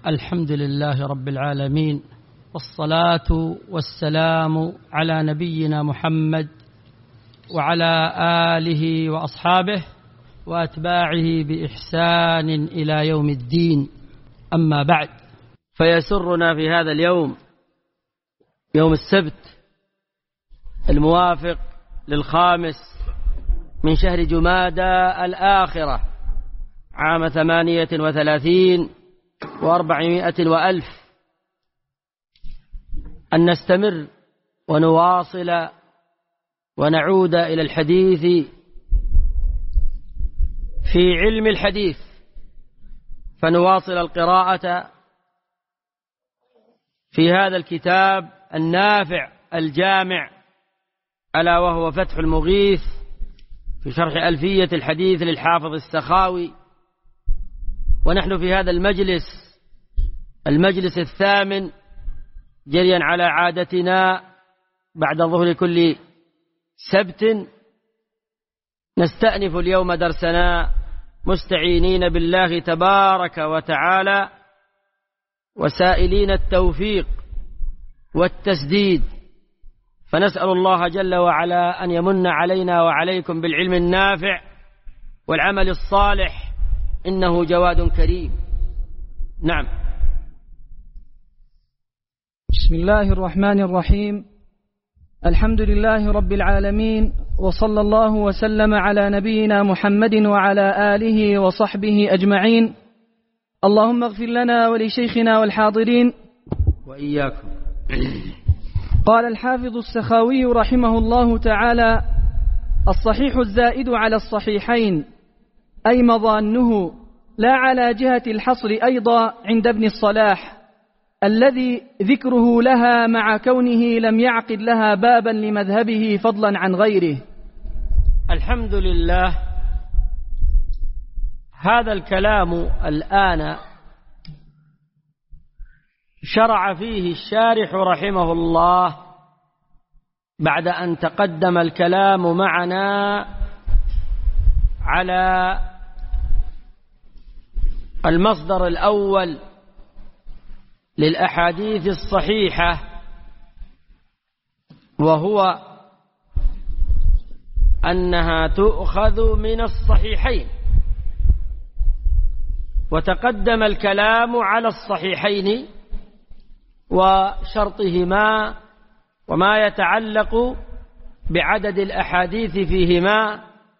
الحمد لله رب العالمين، والصلاة والسلام على نبينا محمد وعلى آله وأصحابه وأتباعه بإحسان إلى يوم الدين. أما بعد، فيسرنا في هذا اليوم، يوم السبت الموافق للخامس من شهر جمادى الآخرة عام 38 و400 وألف، أن نستمر ونواصل ونعود إلى الحديث في علم الحديث، فنواصل القراءة في هذا الكتاب النافع الجامع، ألا وهو فتح المغيث في شرح ألفية الحديث للحافظ السخاوي. ونحن في هذا المجلس الثامن، جريا على عادتنا بعد ظهر كل سبت نستأنف اليوم درسنا مستعينين بالله تبارك وتعالى وسائلين التوفيق والتسديد، فنسأل الله جل وعلا أن يمن علينا وعليكم بالعلم النافع والعمل الصالح، إنه جواد كريم. نعم. بسم الله الرحمن الرحيم. الحمد لله رب العالمين، وصلى الله وسلم على نبينا محمد وعلى آله وصحبه أجمعين. اللهم اغفر لنا ولشيخنا والحاضرين وإياكم. قال الحافظ السخاوي رحمه الله تعالى: الصحيح الزائد على الصحيحين، أي مظانه، لا على جهة الحصر أيضا عند ابن الصلاح، الذي ذكره لها مع كونه لم يعقد لها بابا لمذهبه فضلا عن غيره. الحمد لله. هذا الكلام الآن شرع فيه الشارح رحمه الله بعد أن تقدم الكلام معنا على المصدر الأول للأحاديث الصحيحة، وهو أنها تؤخذ من الصحيحين، وتقدم الكلام على الصحيحين وشرطهما وما يتعلق بعدد الأحاديث فيهما.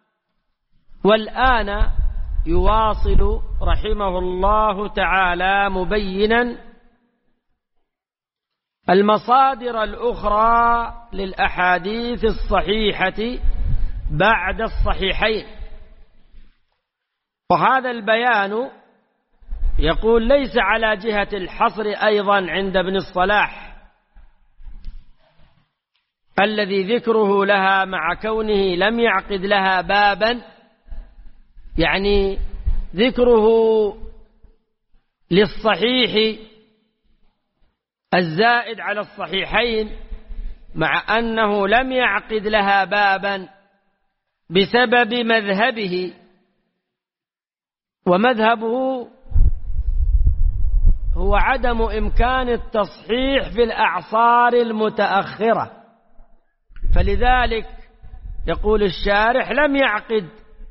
والآن يواصل رحمه الله تعالى مبينا المصادر الأخرى للأحاديث الصحيحة بعد الصحيحين. وهذا البيان يقول ليس على جهة الحصر أيضا عند ابن الصلاح، الذي ذكره لها مع كونه لم يعقد لها بابا، يعني ذكره للصحيح الزائد على الصحيحين مع أنه لم يعقد لها بابا بسبب مذهبه، ومذهبه هو عدم إمكان التصحيح في الأعصار المتأخرة. فلذلك يقول الشارح لم يعقد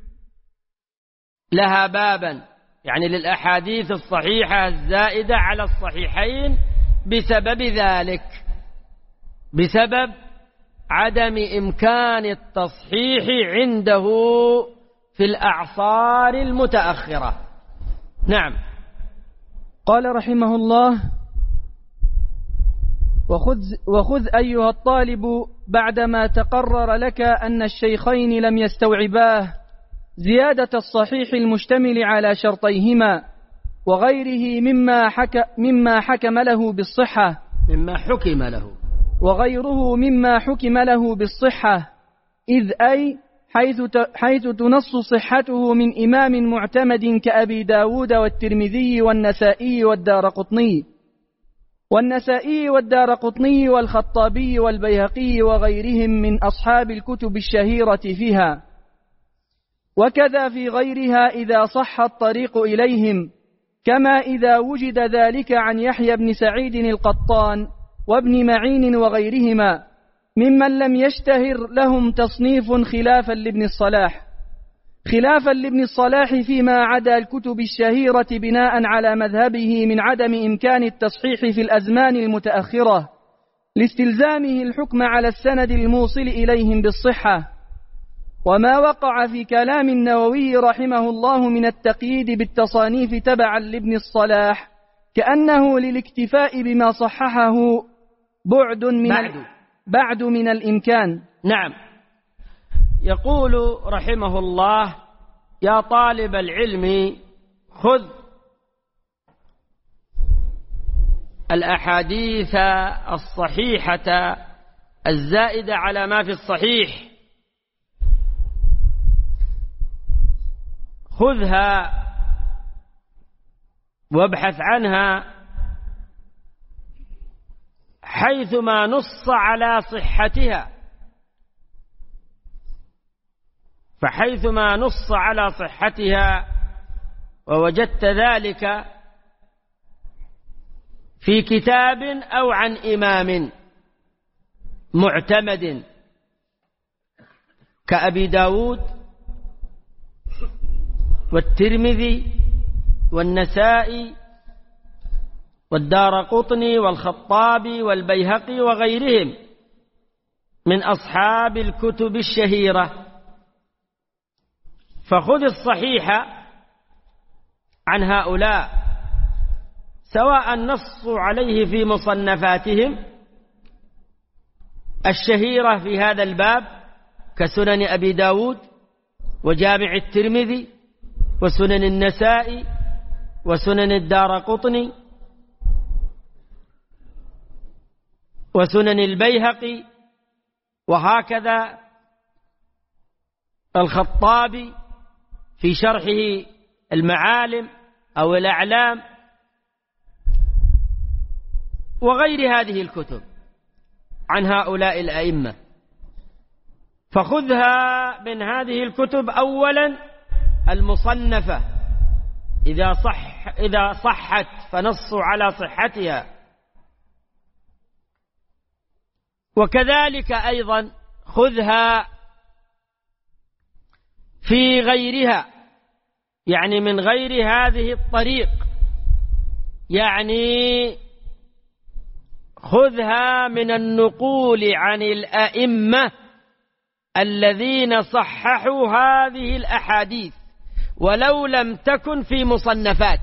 لها بابا، يعني للأحاديث الصحيحة الزائدة على الصحيحين، بسبب ذلك، بسبب عدم إمكان التصحيح عنده في الأعصار المتأخرة. نعم. قال رحمه الله: وخذ أيها الطالب بعدما تقرر لك أن الشيخين لم يستوعباه زيادة الصحيح المشتمل على شرطيهما وغيره مما حكم له بالصحة، وغيره مما حكم له بالصحة، إذ أي حيث تنص صحته من إمام معتمد كأبي داود والترمذي والنسائي والدارقطني والخطابي والبيهقي وغيرهم من أصحاب الكتب الشهيرة فيها. وكذا في غيرها إذا صح الطريق إليهم، كما إذا وجد ذلك عن يحيى بن سعيد القطان وابن معين وغيرهما ممن لم يشتهر لهم تصنيف خلافا لابن الصلاح فيما عدا الكتب الشهيرة بناء على مذهبه من عدم إمكان التصحيح في الأزمان المتأخرة لاستلزامه الحكم على السند الموصل إليهم بالصحة، وما وقع في كلام النووي رحمه الله من التقييد بالتصانيف تبعا لابن الصلاح كأنه للاكتفاء بما صححه بعد من الإمكان. نعم. يقول رحمه الله: يا طالب العلم خذ الأحاديث الصحيحة الزائدة على ما في الصحيح، خذها وابحث عنها حيثما نص على صحتها، فحيثما نص على صحتها ووجدت ذلك في كتاب أو عن إمام معتمد كأبي داود والترمذي والنسائي والدارقطني والخطابي والبيهقي وغيرهم من أصحاب الكتب الشهيرة، فخذ الصحيح عن هؤلاء سواء نصوا عليه في مصنفاتهم الشهيرة في هذا الباب كسنن أبي داود وجامع الترمذي وسنن النسائي وسنن الدارقطني وسنن البيهقي، وهكذا الخطابي في شرحه المعالم أو الأعلام وغير هذه الكتب عن هؤلاء الأئمة. فخذها من هذه الكتب أولا المصنفة إذا صحت فنصوا على صحتها، وكذلك أيضا خذها في غيرها، يعني من غير هذه الطريق، يعني خذها من النقول عن الأئمة الذين صححوا هذه الأحاديث ولو لم تكن في مصنفات.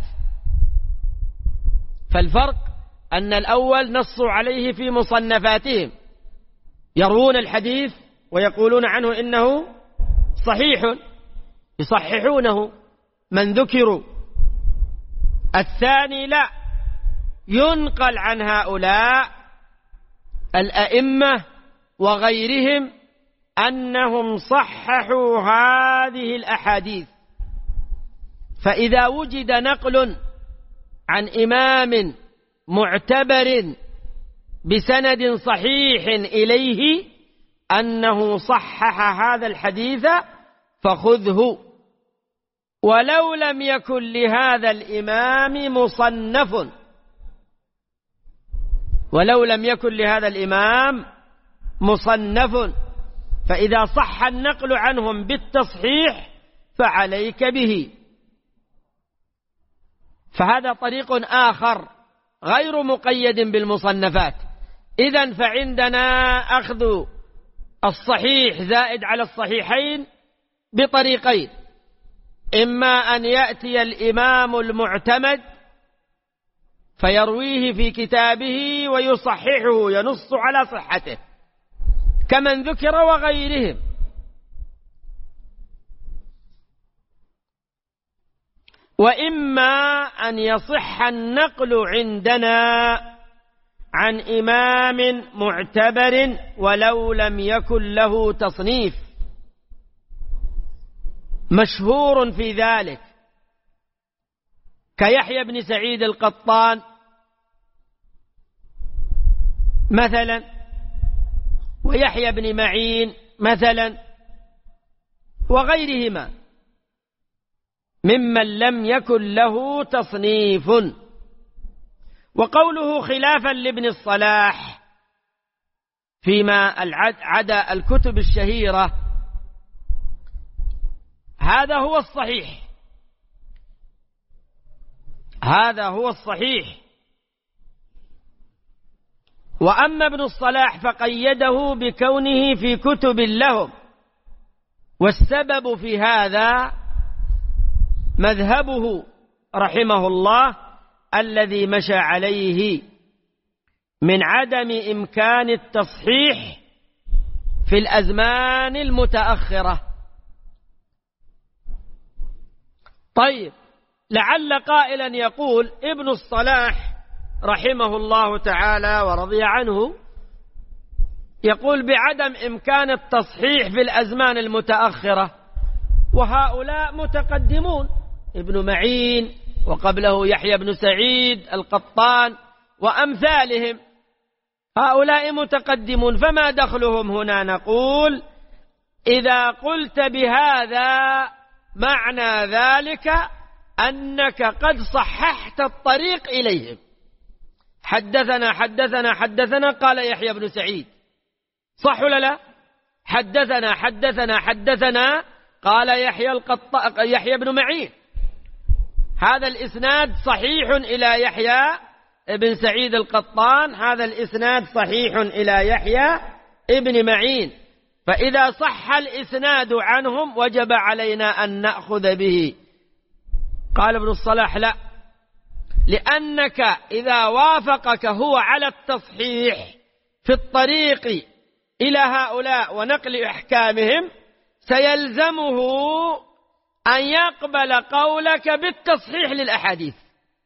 فالفرق أن الأول نصوا عليه في مصنفاتهم، يروون الحديث ويقولون عنه إنه صحيح، يصححونه من ذكروا. الثاني لا، ينقل عن هؤلاء الأئمة وغيرهم أنهم صححوا هذه الأحاديث. فإذا وجد نقل عن إمام معتبر بسند صحيح إليه أنه صحح هذا الحديث فخذه، ولو لم يكن لهذا الإمام مصنف، ولو لم يكن لهذا الإمام مصنف، فإذا صح النقل عنهم بالتصحيح فعليك به. فهذا طريق آخر غير مقيد بالمصنفات. إذن فعندنا أخذ الصحيح زائد على الصحيحين بطريقين: إما أن يأتي الإمام المعتمد فيرويه في كتابه ويصححه ينص على صحته كمن ذكر وغيرهم، وإما أن يصح النقل عندنا عن إمام معتبر ولو لم يكن له تصنيف، مشهور في ذلك كيحيى بن سعيد القطان مثلا، ويحيى بن معين مثلا، وغيرهما ممن لم يكن له تصنيف. وقوله خلافا لابن الصلاح فيما عدا الكتب الشهيرة هذا هو الصحيح، هذا هو الصحيح. وأما ابن الصلاح فقيده بكونه في كتب لهم، والسبب في هذا مذهبه رحمه الله الذي مشى عليه من عدم إمكان التصحيح في الأزمان المتأخرة. طيب، لعل قائلا يقول ابن الصلاح رحمه الله تعالى ورضي عنه يقول بعدم إمكان التصحيح في الأزمان المتأخرة، وهؤلاء متقدمون، ابن معين وقبله يحيى بن سعيد القطان وأمثالهم، هؤلاء متقدمون، فما دخلهم هنا؟ نقول إذا قلت بهذا معنى ذلك أنك قد صححت الطريق إليهم. حدثنا حدثنا حدثنا قال يحيى بن سعيد، صح ولا لا؟ حدثنا حدثنا حدثنا قال يحيى بن معين، هذا الإسناد صحيح إلى يحيى بن سعيد القطان، هذا الإسناد صحيح إلى يحيى بن معين. فإذا صح الإسناد عنهم وجب علينا أن نأخذ به. قال ابن الصلاح لا، لأنك إذا وافقك هو على التصحيح في الطريق إلى هؤلاء ونقل أحكامهم سيلزمه أن يقبل قولك بالتصحيح للأحاديث.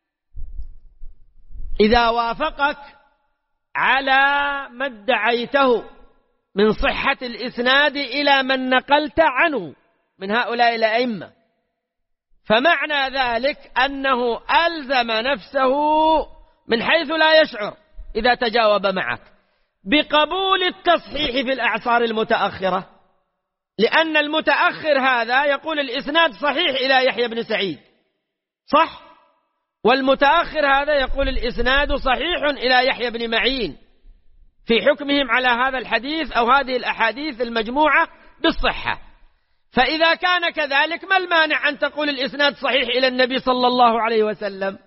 إذا وافقك على ما ادعيته من صحة الإسناد إلى من نقلت عنه من هؤلاء الأئمة، فمعنى ذلك أنه ألزم نفسه من حيث لا يشعر إذا تجاوب معك بقبول التصحيح في الأعصار المتأخرة، لأن المتأخر هذا يقول الإسناد صحيح إلى يحيى بن سعيد، صح؟ والمتأخر هذا يقول الإسناد صحيح إلى يحيى بن معين في حكمهم على هذا الحديث أو هذه الأحاديث المجموعة بالصحة. فإذا كان كذلك ما المانع أن تقول الإسناد صحيح إلى النبي صلى الله عليه وسلم؟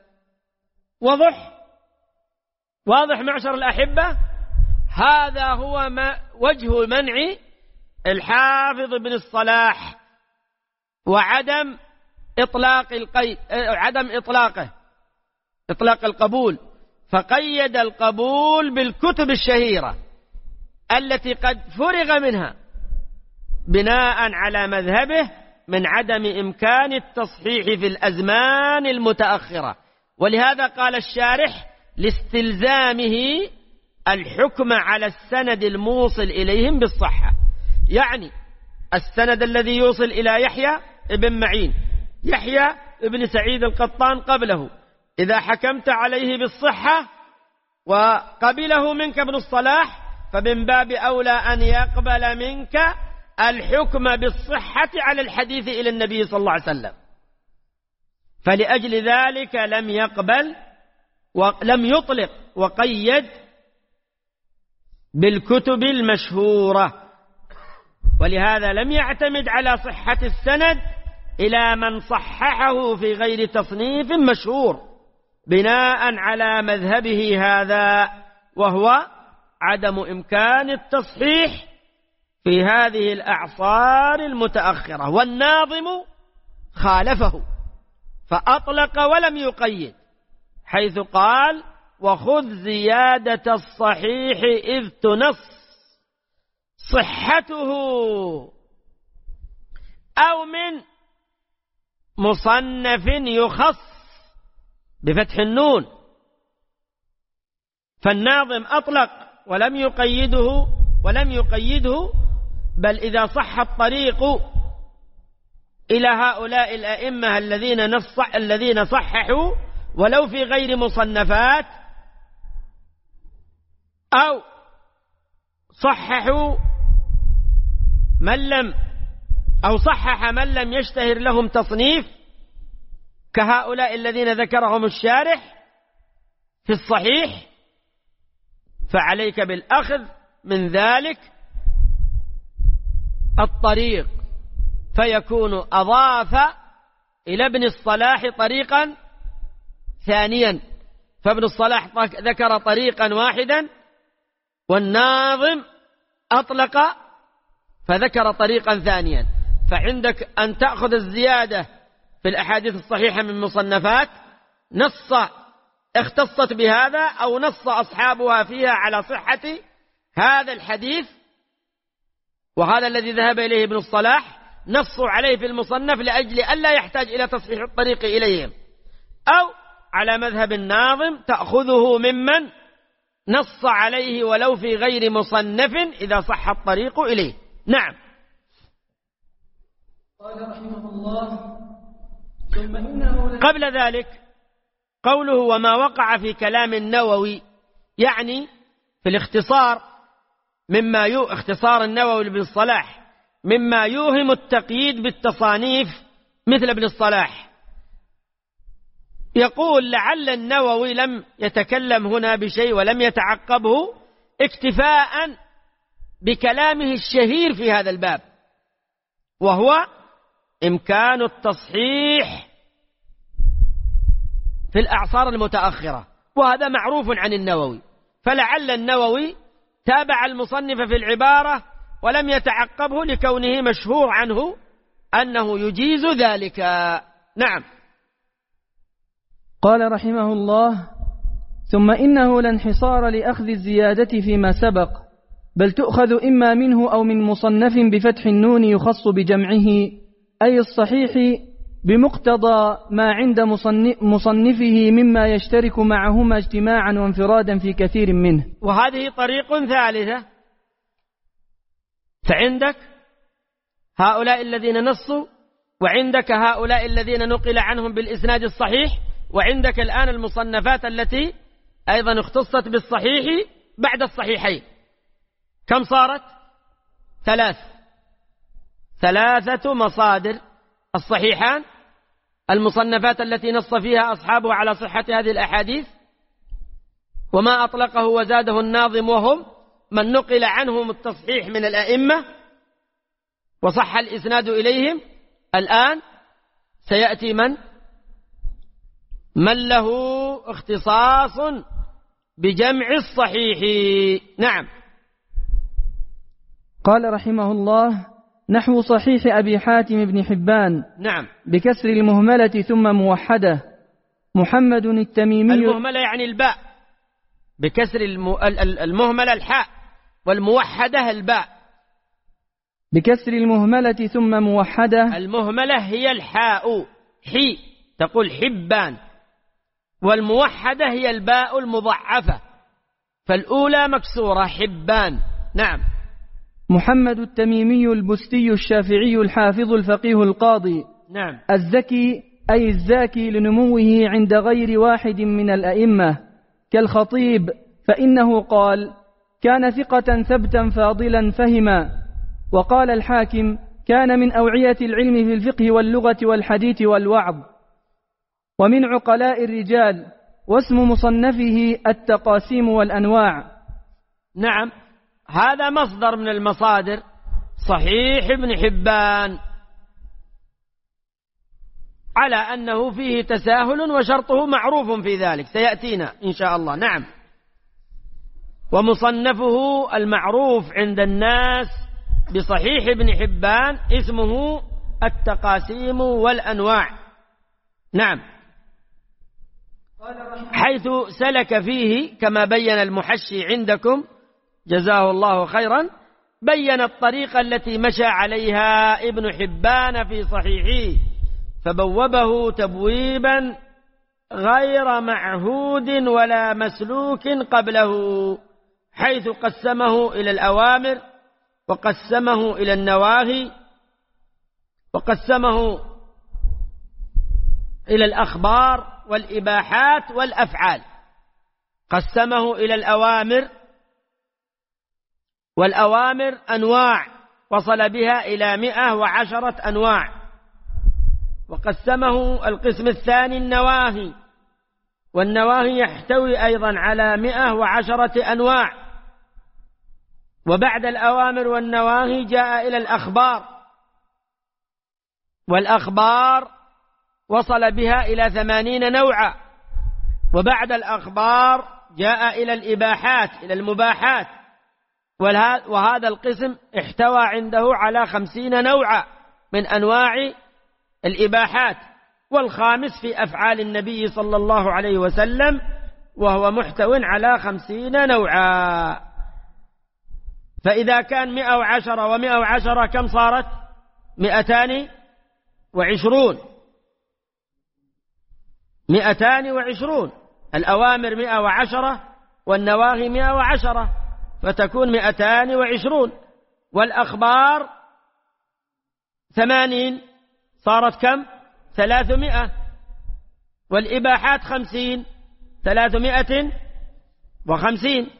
واضح معشر الأحبة؟ هذا هو وجه منع الحافظ ابن الصلاح وعدم إطلاق القيد، عدم إطلاق القبول، فقيد القبول بالكتب الشهيرة التي قد فرغ منها بناء على مذهبه من عدم إمكان التصحيح في الأزمان المتأخرة. ولهذا قال الشارح لاستلزامه الحكم على السند الموصل إليهم بالصحة، يعني السند الذي يوصل إلى يحيى بن معين، يحيى بن سعيد القطان قبله، إذا حكمت عليه بالصحة وقبله منك ابن الصلاح فمن باب أولى أن يقبل منك الحكم بالصحة على الحديث إلى النبي صلى الله عليه وسلم. فلأجل ذلك لم يقبل ولم يطلق وقيد بالكتب المشهورة، ولهذا لم يعتمد على صحة السند إلى من صححه في غير تصنيف مشهور بناء على مذهبه هذا، وهو عدم إمكان التصحيح في هذه الأعصار المتأخرة. والناظم خالفه فأطلق ولم يقيد، حيث قال وخذ زيادة الصحيح إذ تنص صحته أو من مصنف يخص بفتح النون. فالناظم أطلق ولم يقيده بل إذا صح الطريق إلى هؤلاء الأئمة الذين صححوا ولو في غير مصنفات، أو صححوا صحح من لم يشتهر لهم تصنيف، كهؤلاء الذين ذكرهم الشارح في الصحيح، فعليك بالأخذ من ذلك الطريق، فيكون أضاف إلى ابن الصلاح طريقا ثانيا، فابن الصلاح ذكر طريقا واحدا والناظم أطلق فذكر طريقا ثانيا. فعندك أن تأخذ الزيادة في الأحاديث الصحيحة من مصنفات نص اختصت بهذا أو نص أصحابها فيها على صحة هذا الحديث، وهذا الذي ذهب إليه ابن الصلاح نصوا عليه في المصنف لأجل ألا يحتاج إلى تصحيح الطريق إليهم، أو على مذهب الناظم تأخذه ممن نص عليه ولو في غير مصنف إذا صح الطريق إليه. نعم. قال رحمه الله ثم إنه قبل ذلك قوله وما وقع في كلام النووي، يعني في الاختصار مما اختصار النووي بن الصلاح مما يوهم التقييد بالتصانيف مثل ابن الصلاح. يقول لعل النووي لم يتكلم هنا بشيء ولم يتعقبه اكتفاء بكلامه الشهير في هذا الباب، وهو إمكان التصحيح في الأعصار المتأخرة، وهذا معروف عن النووي، فلعل النووي تابع المصنف في العبارة ولم يتعقبه لكونه مشهور عنه أنه يجيز ذلك. نعم. قال رحمه الله ثم إنه لا انحصار لأخذ الزيادة فيما سبق، بل تؤخذ إما منه أو من مصنف بفتح النون يخص بجمعه، أي الصحيح بمقتضى ما عند مصنفه مما يشترك معهما اجتماعا وانفرادا في كثير منه. وهذه طريق ثالثة، فعندك هؤلاء الذين نصوا، وعندك هؤلاء الذين نقل عنهم بالإسناد الصحيح، وعندك الآن المصنفات التي أيضا اختصت بالصحيح بعد الصحيحين. كم صارت؟ ثلاثة مصادر: الصحيحان، المصنفات التي نص فيها أصحابه على صحة هذه الأحاديث وما أطلقه وزاده الناظم، وهم من نقل عنهم التصحيح من الأئمة وصح الإسناد إليهم. الآن سيأتي من له اختصاص بجمع الصحيح. نعم. قال رحمه الله نحو صحيح أبي حاتم بن حبان. نعم. بكسر المهملة ثم موحدة محمد التميمي. المهملة يعني الباء، بكسر المهملة الحاء، والموحدة الباء. بكسر المهملة ثم موحدة. المهملة هي الحاء، حي تقول حبان، والموحدة هي الباء المضعفة، فالأولى مكسورة حبان. نعم. محمد التميمي البستي الشافعي الحافظ الفقيه القاضي. نعم. الزكي أي الزاكي لنموه عند غير واحد من الأئمة كالخطيب، فإنه قال كان ثقة ثبتا فاضلا فهما. وقال الحاكم كان من أوعية العلم في الفقه واللغة والحديث والوعظ ومن عقلاء الرجال، واسم مصنفه التقاسيم والأنواع. نعم. هذا مصدر من المصادر صحيح ابن حبان، على أنه فيه تساهل وشرطه معروف في ذلك سيأتينا إن شاء الله. نعم. ومصنفه المعروف عند الناس بصحيح ابن حبان اسمه التقاسيم والأنواع. نعم. حيث سلك فيه كما بين المحشي عندكم جزاه الله خيرا، بين الطريقة التي مشى عليها ابن حبان في صحيحه، فبوبه تبويبا غير معهود ولا مسلوك قبله، حيث قسمه إلى الأوامر وقسمه إلى النواهي وقسمه إلى الأخبار والإباحات والأفعال. قسمه إلى الأوامر، والأوامر أنواع وصل بها إلى 110 أنواع، وقسمه القسم الثاني النواهي، والنواهي يحتوي أيضا على 110 أنواع. وبعد الأوامر والنواهي جاء إلى الأخبار، والأخبار وصل بها إلى 80 نوعا. وبعد الأخبار جاء إلى الإباحات، إلى المباحات، وهذا القسم احتوى عنده على 50 نوعا من أنواع الإباحات. والخامس في أفعال النبي صلى الله عليه وسلم، وهو محتو على 50 نوعا. فإذا كان 110 و110 كم صارت؟ 220. 220. الأوامر 110 والنواهي 110، فتكون 220. والأخبار 80 صارت كم؟ 300. والإباحات 50 350.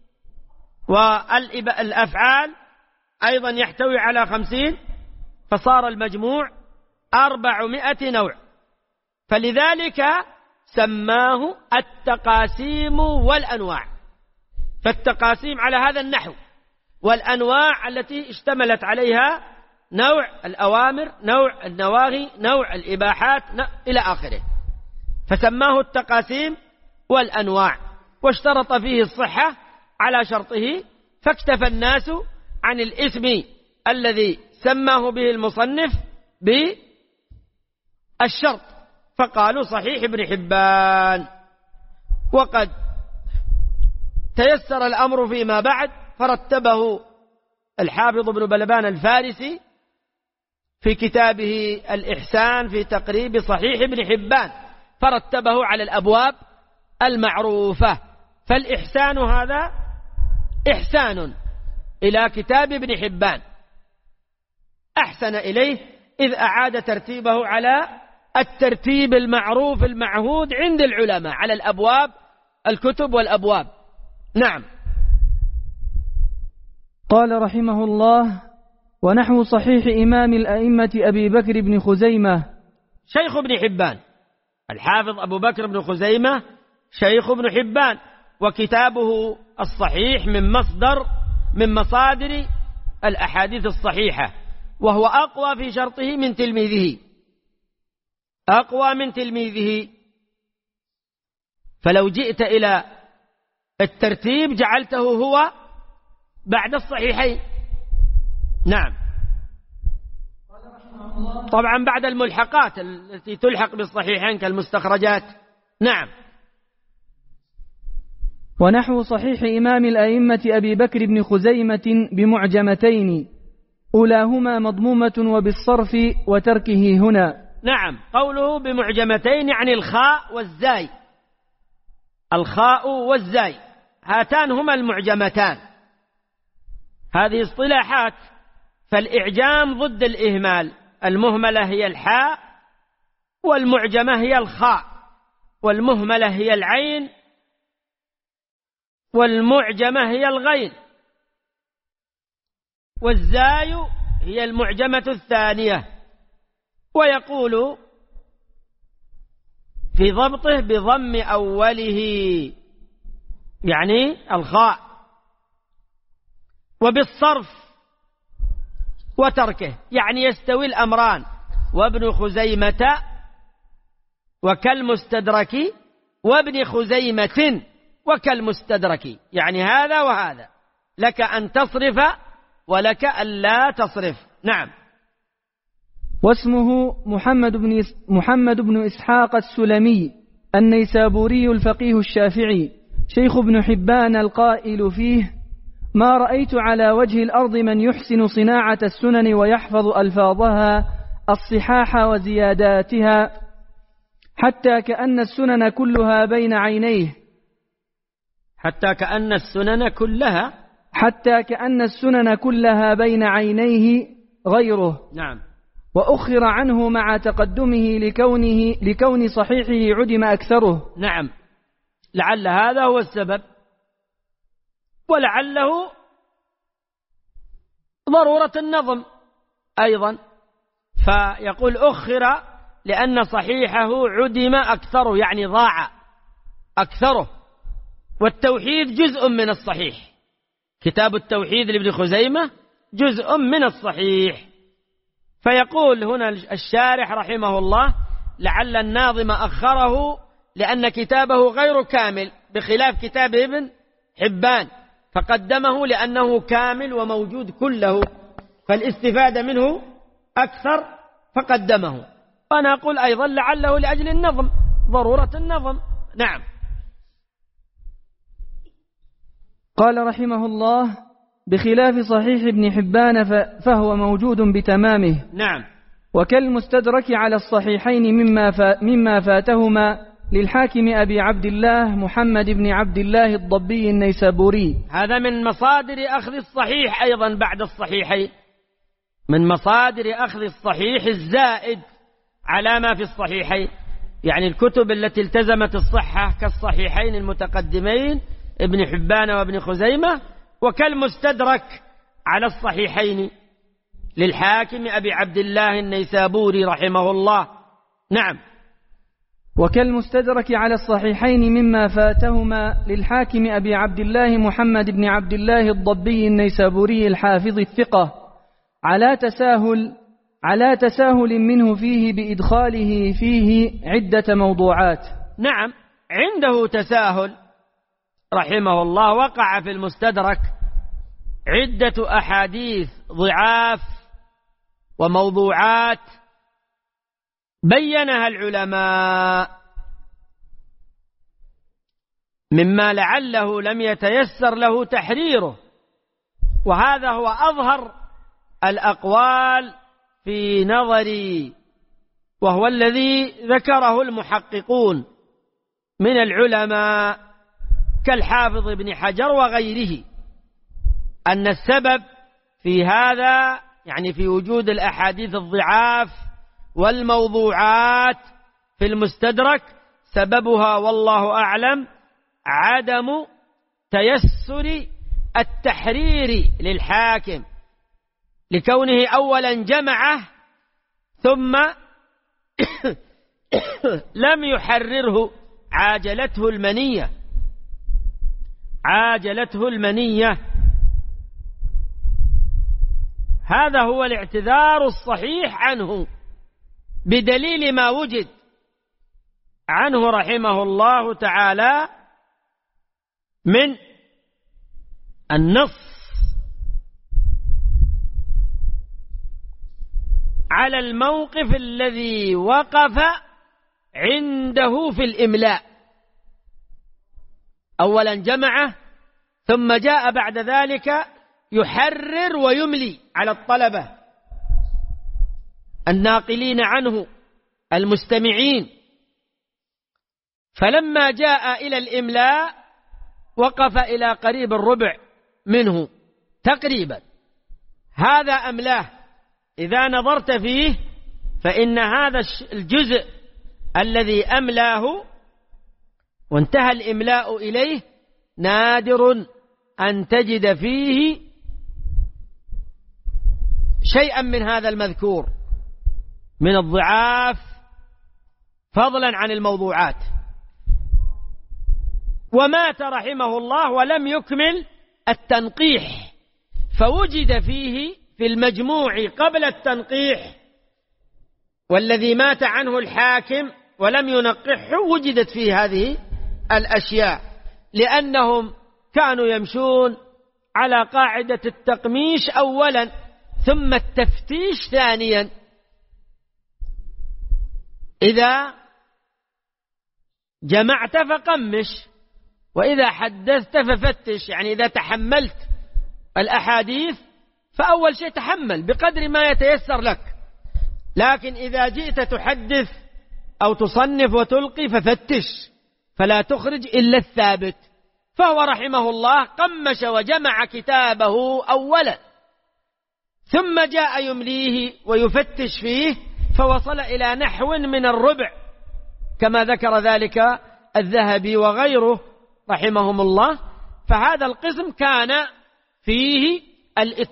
والأفعال أيضا يحتوي على 50، فصار المجموع 400 نوع. فلذلك سماه التقاسيم والأنواع. فالتقاسيم على هذا النحو، والأنواع التي اشتملت عليها نوع الأوامر، نوع النواهي، نوع الإباحات، إلى آخره. فسماه التقاسيم والأنواع، واشترط فيه الصحة على شرطه، فاكتفى الناس عن الاسم الذي سماه به المصنف بالشرط، فقالوا صحيح ابن حبان. وقد تيسر الأمر فيما بعد، فرتبه الحافظ ابن بلبان الفارسي في كتابه الإحسان في تقريب صحيح ابن حبان، فرتبه على الأبواب المعروفة. فالإحسان هذا إحسان إلى كتاب ابن حبان، أحسن إليه إذ أعاد ترتيبه على الترتيب المعروف المعهود عند العلماء على الأبواب، الكتب والأبواب. نعم. قال رحمه الله: ونحو صحيح إمام الأئمة أبي بكر بن خزيمة. شيخ ابن حبان، الحافظ أبو بكر بن خزيمة شيخ ابن حبان، وكتابه الصحيح من مصادر الأحاديث الصحيحة، وهو أقوى في شرطه من تلميذه، أقوى من تلميذه. فلو جئت إلى الترتيب جعلته هو بعد الصحيحين. نعم. طبعا بعد الملحقات التي تلحق بالصحيحين كالمستخرجات. نعم. ونحو صحيح إمام الأئمة أبي بكر بن خزيمة بمعجمتين، أولاهما مضمومة وبالصرف وتركه هنا. نعم. قوله بمعجمتين يعني الخاء والزاي، الخاء والزاي هاتان هما المعجمتان. هذه اصطلاحات، فالإعجام ضد الإهمال، المهملة هي الحاء، والمعجمة هي الخاء، والمهملة هي العين، والمعجمة هي الغين، والزاي هي المعجمة الثانية. ويقول في ضبطه بضم أوله يعني الخاء، وبالصرف وتركه يعني يستوي الأمران. وابن خزيمة وكالمستدرك، وابن خزيمة وكالمستدرك، يعني هذا وهذا، لك أن تصرف ولك أن لا تصرف. نعم. واسمه محمد بن إسحاق السلمي النيسابوري الفقيه الشافعي، شيخ ابن حبان القائل فيه: ما رأيت على وجه الأرض من يحسن صناعة السنن ويحفظ ألفاظها الصحاح وزياداتها، حتى كأن السنن كلها بين عينيه، حتى كأن السنن كلها بين عينيه غيره. نعم. وأخر عنه مع تقدمه لكون صحيحه عدم أكثره. نعم. لعل هذا هو السبب، ولعله ضرورة النظم أيضا. فيقول أخر لأن صحيحه عدم أكثره، يعني ضاع أكثره، والتوحيد جزء من الصحيح. كتاب التوحيد لابن خزيمة جزء من الصحيح. فيقول هنا الشارح رحمه الله: لعل الناظم أخره لأن كتابه غير كامل بخلاف كتاب ابن حبان، فقدمه لأنه كامل وموجود كله، فالاستفادة منه أكثر فقدمه. وأنا أقول أيضا لعله لأجل النظم، ضرورة النظم. نعم. قال رحمه الله: بخلاف صحيح ابن حبان فهو موجود بتمامه. نعم. وكالمستدرك على الصحيحين مما فاتهما للحاكم أبي عبد الله محمد بن عبد الله الضبي النيسابوري. هذا من مصادر أخذ الصحيح أيضا بعد الصحيحين، من مصادر أخذ الصحيح الزائد على ما في الصحيحين، يعني الكتب التي التزمت الصحة كالصحيحين المتقدمين ابن حبان وابن خزيمة، وكالمستدرك على الصحيحين للحاكم أبي عبد الله النيسابوري رحمه الله. نعم. وكالمستدرك على الصحيحين مما فاتهما للحاكم أبي عبد الله محمد بن عبد الله الضبي النيسابوري الحافظ الثقة على تساهل منه فيه بإدخاله فيه عدة موضوعات. نعم، عنده تساهل رحمه الله. وقع في المستدرك عدة أحاديث ضعاف وموضوعات بينها العلماء، مما لعله لم يتيسر له تحريره، وهذا هو أظهر الأقوال في نظري، وهو الذي ذكره المحققون من العلماء كالحافظ ابن حجر وغيره، أن السبب في هذا، يعني في وجود الأحاديث الضعاف والموضوعات في المستدرك، سببها والله أعلم عدم تيسر التحرير للحاكم، لكونه أولا جمعه ثم لم يحرره، عاجلته المنية. هذا هو الاعتذار الصحيح عنه، بدليل ما وجد عنه رحمه الله تعالى من النص على الموقف الذي وقف عنده في الإملاء. أولا جمعه، ثم جاء بعد ذلك يحرر ويملي على الطلبة الناقلين عنه المستمعين. فلما جاء إلى الإملاء وقف إلى قريب الربع منه تقريبا. هذا أملاه، إذا نظرت فيه فإن هذا الجزء الذي أملاه وانتهى الإملاء إليه نادر أن تجد فيه شيئا من هذا المذكور من الضعاف، فضلا عن الموضوعات. ومات رحمه الله ولم يكمل التنقيح، فوجد فيه في المجموع قبل التنقيح والذي مات عنه الحاكم ولم ينقحه، وجدت فيه هذه الأشياء، لأنهم كانوا يمشون على قاعدة التقميش أولا ثم التفتيش ثانيا. إذا جمعت فقمش، وإذا حدثت ففتش، يعني إذا تحملت الأحاديث فأول شيء تحمل بقدر ما يتيسر لك، لكن إذا جئت تحدث أو تصنف وتلقي ففتش، فلا تخرج إلا الثابت. فهو رحمه الله قمش وجمع كتابه أولا، ثم جاء يمليه ويفتش فيه، فوصل إلى نحو من الربع كما ذكر ذلك الذهبي وغيره رحمهم الله. فهذا القسم كان فيه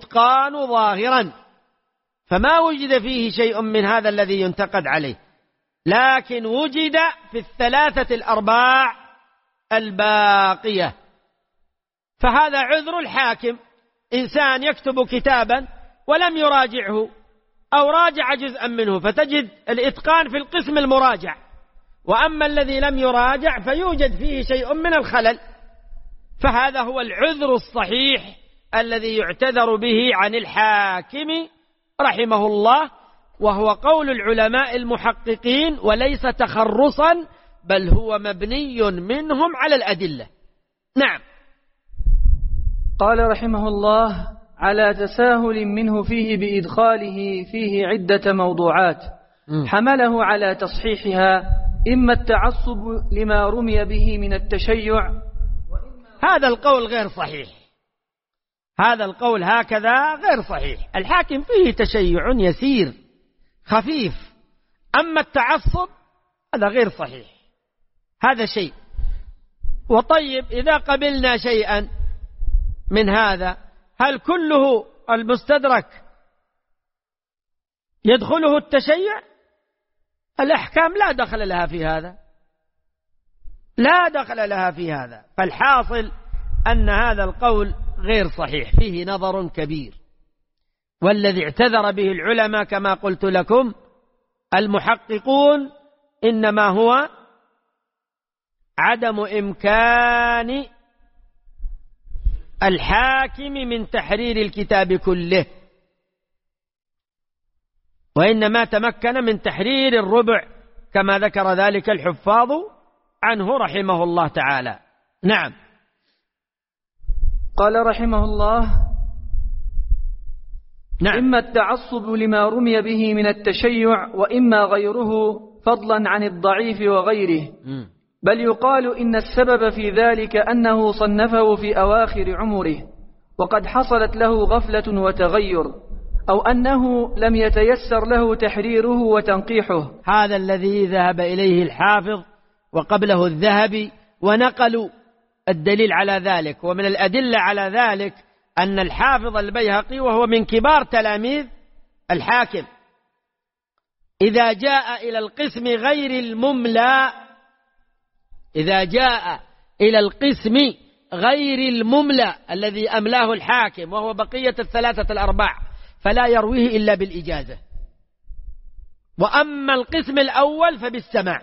الإتقان ظاهرا، فما وجد فيه شيء من هذا الذي ينتقد عليه. لكن وجد في الثلاثة الأرباع الباقية. فهذا عذر الحاكم. إنسان يكتب كتابا ولم يراجعه أو راجع جزءا منه، فتجد الإتقان في القسم المراجع، وأما الذي لم يراجع فيوجد فيه شيء من الخلل. فهذا هو العذر الصحيح الذي يعتذر به عن الحاكم رحمه الله، وهو قول العلماء المحققين وليس تخرصا، بل هو مبني منهم على الأدلة. نعم. قال رحمه الله: على تساهل منه فيه بإدخاله فيه عدة موضوعات حمله على تصحيحها، إما التعصب لما رمي به من التشيع. هذا القول غير صحيح، هذا القول هكذا غير صحيح. الحاكم فيه تشيع يسير خفيف، أما التعصب هذا غير صحيح، هذا شيء. وطيب، إذا قبلنا شيئا من هذا، هل كله المستدرك يدخله التشيع؟ الأحكام لا دخل لها في هذا، لا دخل لها في هذا. فالحاصل أن هذا القول غير صحيح، فيه نظر كبير. والذي اعتذر به العلماء كما قلت لكم المحققون إنما هو عدم إمكان الحاكم من تحرير الكتاب كله، وإنما تمكن من تحرير الربع كما ذكر ذلك الحفاظ عنه رحمه الله تعالى. نعم. قال رحمه الله: نعم. إما التعصب لما رمي به من التشيع، وإما غيره، فضلا عن الضعيف وغيره. بل يقال إن السبب في ذلك أنه صنفه في أواخر عمره، وقد حصلت له غفلة وتغير، أو أنه لم يتيسر له تحريره وتنقيحه. هذا الذي ذهب إليه الحافظ وقبله الذهبي، ونقلوا الدليل على ذلك. ومن الأدلة على ذلك أن الحافظ البيهقي، وهو من كبار تلاميذ الحاكم، إذا جاء إلى القسم غير المملى، إذا جاء إلى القسم غير المملى الذي أملاه الحاكم وهو بقية الثلاثة الأرباع، فلا يرويه إلا بالإجازة. وأما القسم الأول فبالسماع.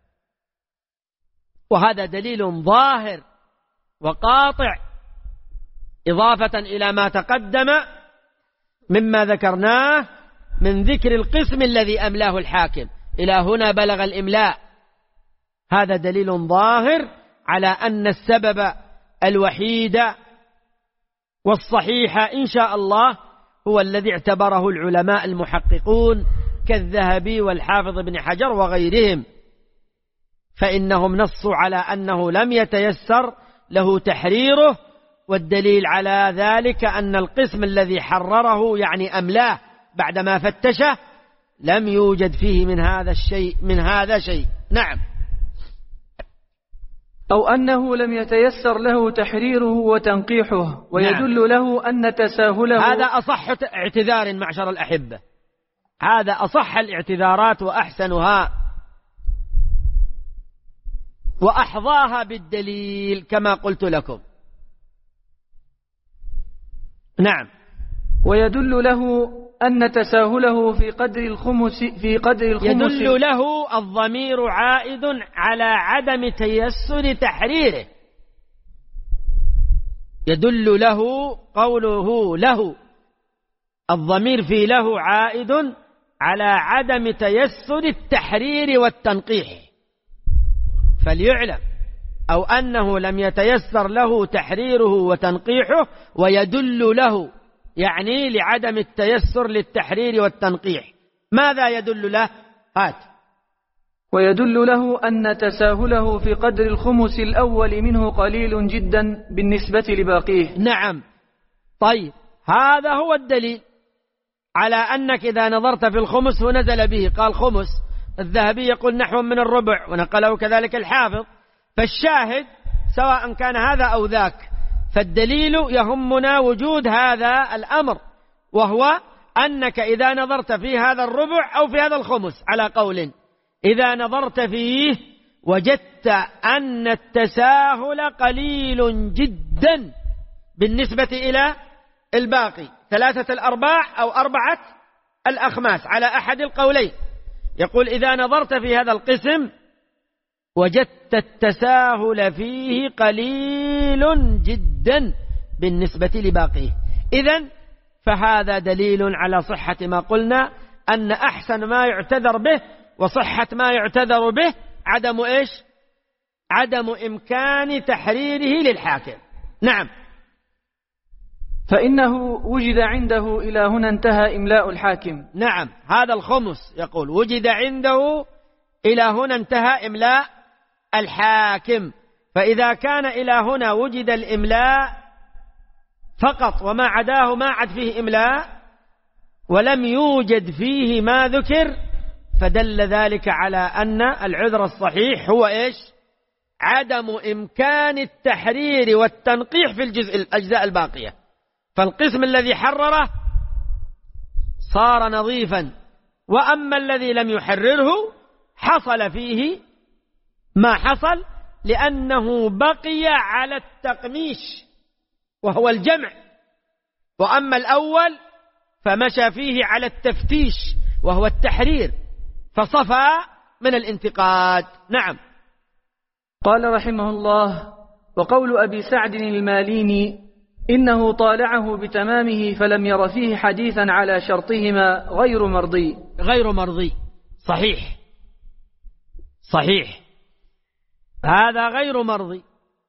وهذا دليل ظاهر وقاطع، إضافة إلى ما تقدم مما ذكرناه من ذكر القسم الذي أملاه الحاكم. إلى هنا بلغ الإملاء. هذا دليل ظاهر على أن السبب الوحيد والصحيح إن شاء الله هو الذي اعتبره العلماء المحققون كالذهبي والحافظ بن حجر وغيرهم، فإنهم نصوا على أنه لم يتيسر له تحريره. والدليل على ذلك أن القسم الذي حرره يعني أملاه بعدما فتشه لم يوجد فيه من هذا شيء. نعم. أو أنه لم يتيسر له تحريره وتنقيحه، ويدل نعم. له أن تساهله. هذا أصح اعتذار معشر الأحبة، هذا أصح الاعتذارات وأحسنها وأحظاها بالدليل كما قلت لكم. نعم. ويدل له أن تساهله في قدر الخمس يدل له الضمير عائد على عدم تيسر تحريره. يدل له قوله له، الضمير في له عائد على عدم تيسر التحرير والتنقيح. فليعلم أو أنه لم يتيسر له تحريره وتنقيحه، ويدل له يعني لعدم التيسر للتحرير والتنقيح. ماذا يدل له؟ هات. ويدل له أن تساهله في قدر الخمس الأول منه قليل جدا بالنسبة لباقيه. نعم. طيب، هذا هو الدليل على أنك إذا نظرت في الخمس ونزل به قال خمس، الذهبي يقول نحو من الربع، ونقله كذلك الحافظ. فالشاهد سواء كان هذا أو ذاك، فالدليل يهمنا وجود هذا الأمر، وهو أنك إذا نظرت في هذا الربع أو في هذا الخمس على قول، إذا نظرت فيه وجدت أن التساهل قليل جدا بالنسبة إلى الباقي 3/4 أو 4 الأخماس على أحد القولين. يقول إذا نظرت في هذا القسم وجدت التساهل فيه قليل جدا بالنسبة لباقيه. إذن فهذا دليل على صحة ما قلنا، أن أحسن ما يعتذر به وصحة ما يعتذر به عدم إيش؟ عدم إمكان تحريره للحاكم. نعم. فإنه وجد عنده إلى هنا انتهى إملاء الحاكم. نعم، هذا الخمس يقول وجد عنده إلى هنا انتهى إملاء الحاكم. فإذا كان إلى هنا وجد الإملاء فقط وما عداه ما عد فيه إملاء ولم يوجد فيه ما ذكر، فدل ذلك على أن العذر الصحيح هو إيش؟ عدم إمكان التحرير والتنقيح في الأجزاء الباقية. فالقسم الذي حرره صار نظيفا، وأما الذي لم يحرره حصل فيه ما حصل لأنه بقي على التقميش وهو الجمع، وأما الأول فمشى فيه على التفتيش وهو التحرير، فصفى من الانتقاد. نعم. قال رحمه الله: وقول أبي سعد الماليني إنه طالعه بتمامه فلم ير فيه حديثا على شرطهما غير مرضي. غير مرضي، صحيح صحيح، هذا غير مرضي،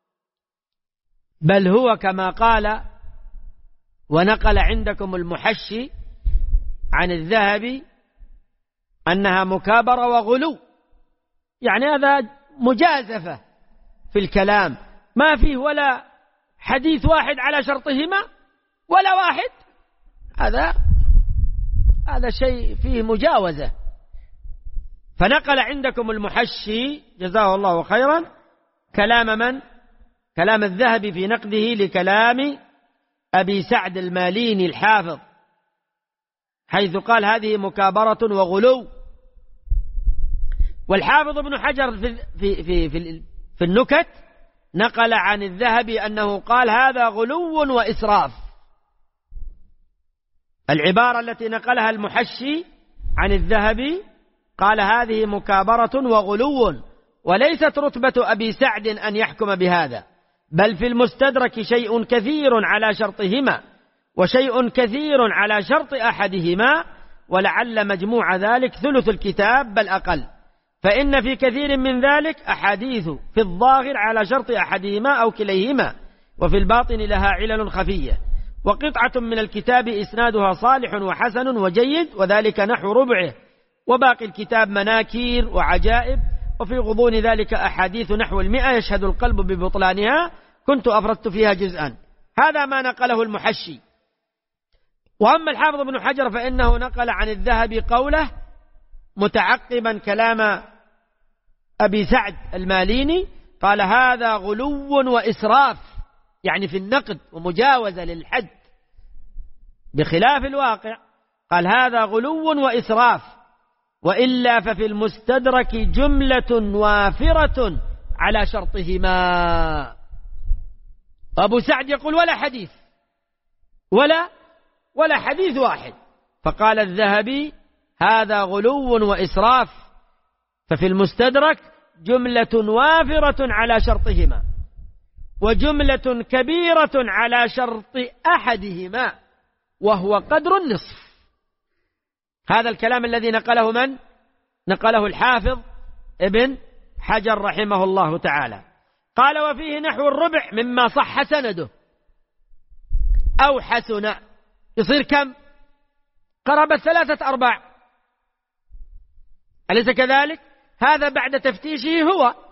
بل هو كما قال ونقل عندكم المحشي عن الذهبي أنها مكابرة وغلو، يعني هذا مجازفة في الكلام، ما فيه ولا حديث واحد على شرطهما ولا واحد، هذا شيء فيه مجاوزة. فنقل عندكم المحشي جزاه الله خيرا كلام من؟ كلام الذهبي في نقده لكلام أبي سعد الماليني الحافظ، حيث قال هذه مكابرة وغلو. والحافظ ابن حجر في النكت نقل عن الذهبي أنه قال هذا غلو وإسراف. العبارة التي نقلها المحشي عن الذهبي قال هذه مكابرة وغلو، وليست رتبة أبي سعد أن يحكم بهذا، بل في المستدرك شيء كثير على شرطهما وشيء كثير على شرط أحدهما، ولعل مجموع ذلك ثلث الكتاب بل أقل، فإن في كثير من ذلك أحاديث في الظاهر على شرط أحدهما أو كليهما، وفي الباطن لها علل خفية، وقطعة من الكتاب إسنادها صالح وحسن وجيد، وذلك نحو ربعه، وباقي الكتاب مناكير وعجائب، وفي غضون ذلك أحاديث نحو 100 يشهد القلب ببطلانها، كنت أفردت فيها جزءا. هذا ما نقله المحشي. وأما الحافظ ابن حجر فإنه نقل عن الذهبي قوله متعقبا كلام أبي سعد الماليني، قال هذا غلو وإسراف، يعني في النقد ومجاوزة للحد، بخلاف الواقع قال هذا غلو وإسراف، وإلا ففي المستدرك جملة وافرة على شرطهما. أبو سعد يقول ولا حديث ولا حديث واحد، فقال الذهبي هذا غلو وإسراف، ففي المستدرك جملة وافرة على شرطهما وجملة كبيرة على شرط أحدهما وهو قدر النصف. هذا الكلام الذي نقله من؟ نقله الحافظ ابن حجر رحمه الله تعالى. قال وفيه نحو الربع مما صح سنده أو حسن، يصير كم؟ قرابة 3/4، أليس كذلك؟ هذا بعد تفتيشه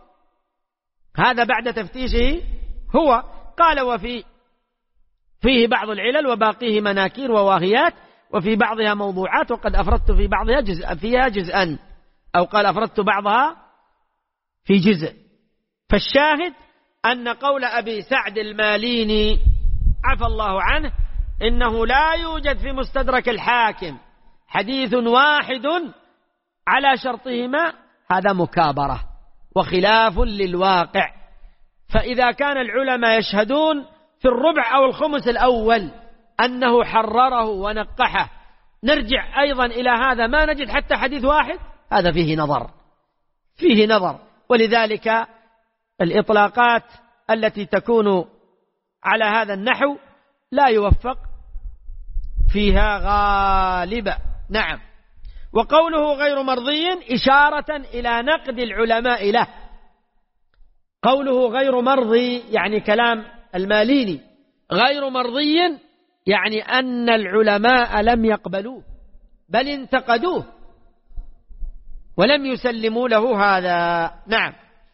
هو قال فيه بعض العلل وباقيه مناكير وواهيات، وفي بعضها موضوعات، وقد أفردت في بعضها فيها جزءا، أو قال أفردت بعضها في جزء. فالشاهد أن قول أبي سعد الماليني عفى الله عنه إنه لا يوجد في مستدرك الحاكم حديث واحد على شرطهما، هذا مكابرة وخلاف للواقع. فإذا كان العلماء يشهدون في الربع أو الخمس الأول أنه حرره ونقحه، نرجع أيضا إلى هذا ما نجد حتى حديث واحد، هذا فيه نظر. ولذلك الإطلاقات التي تكون على هذا النحو لا يوفق فيها غالبا. نعم. وقوله غير مرضي إشارة إلى نقد العلماء له. قوله غير مرضي يعني كلام الماليني، غير مرضي يعني أن العلماء لم يقبلوه بل انتقدوه ولم يسلموا له هذا. نعم.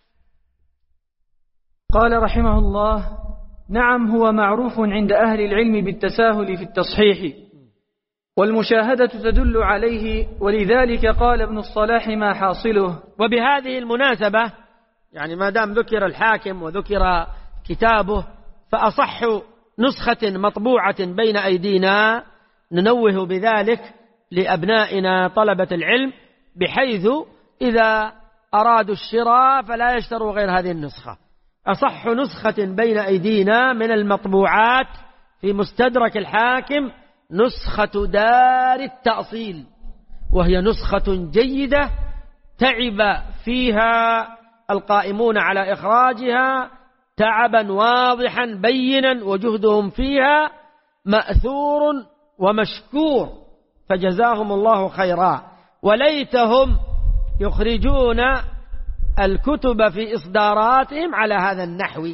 قال رحمه الله: نعم، هو معروف عند أهل العلم بالتساهل في التصحيح، والمشاهدة تدل عليه، ولذلك قال ابن الصلاح ما حاصله. وبهذه المناسبة يعني ما دام ذكر الحاكم وذكر كتابه، فأصح نسخة مطبوعة بين أيدينا ننوه بذلك لأبنائنا طلبة العلم، بحيث إذا أرادوا الشراء فلا يشتروا غير هذه النسخة. أصح نسخة بين أيدينا من المطبوعات في مستدرك الحاكم نسخة دار التأصيل، وهي نسخة جيدة تعب فيها القائمون على إخراجها تعبا واضحا بينا، وجهدهم فيها مأثور ومشكور، فجزاهم الله خيرا. وليتهم يخرجون الكتب في إصداراتهم على هذا النحو،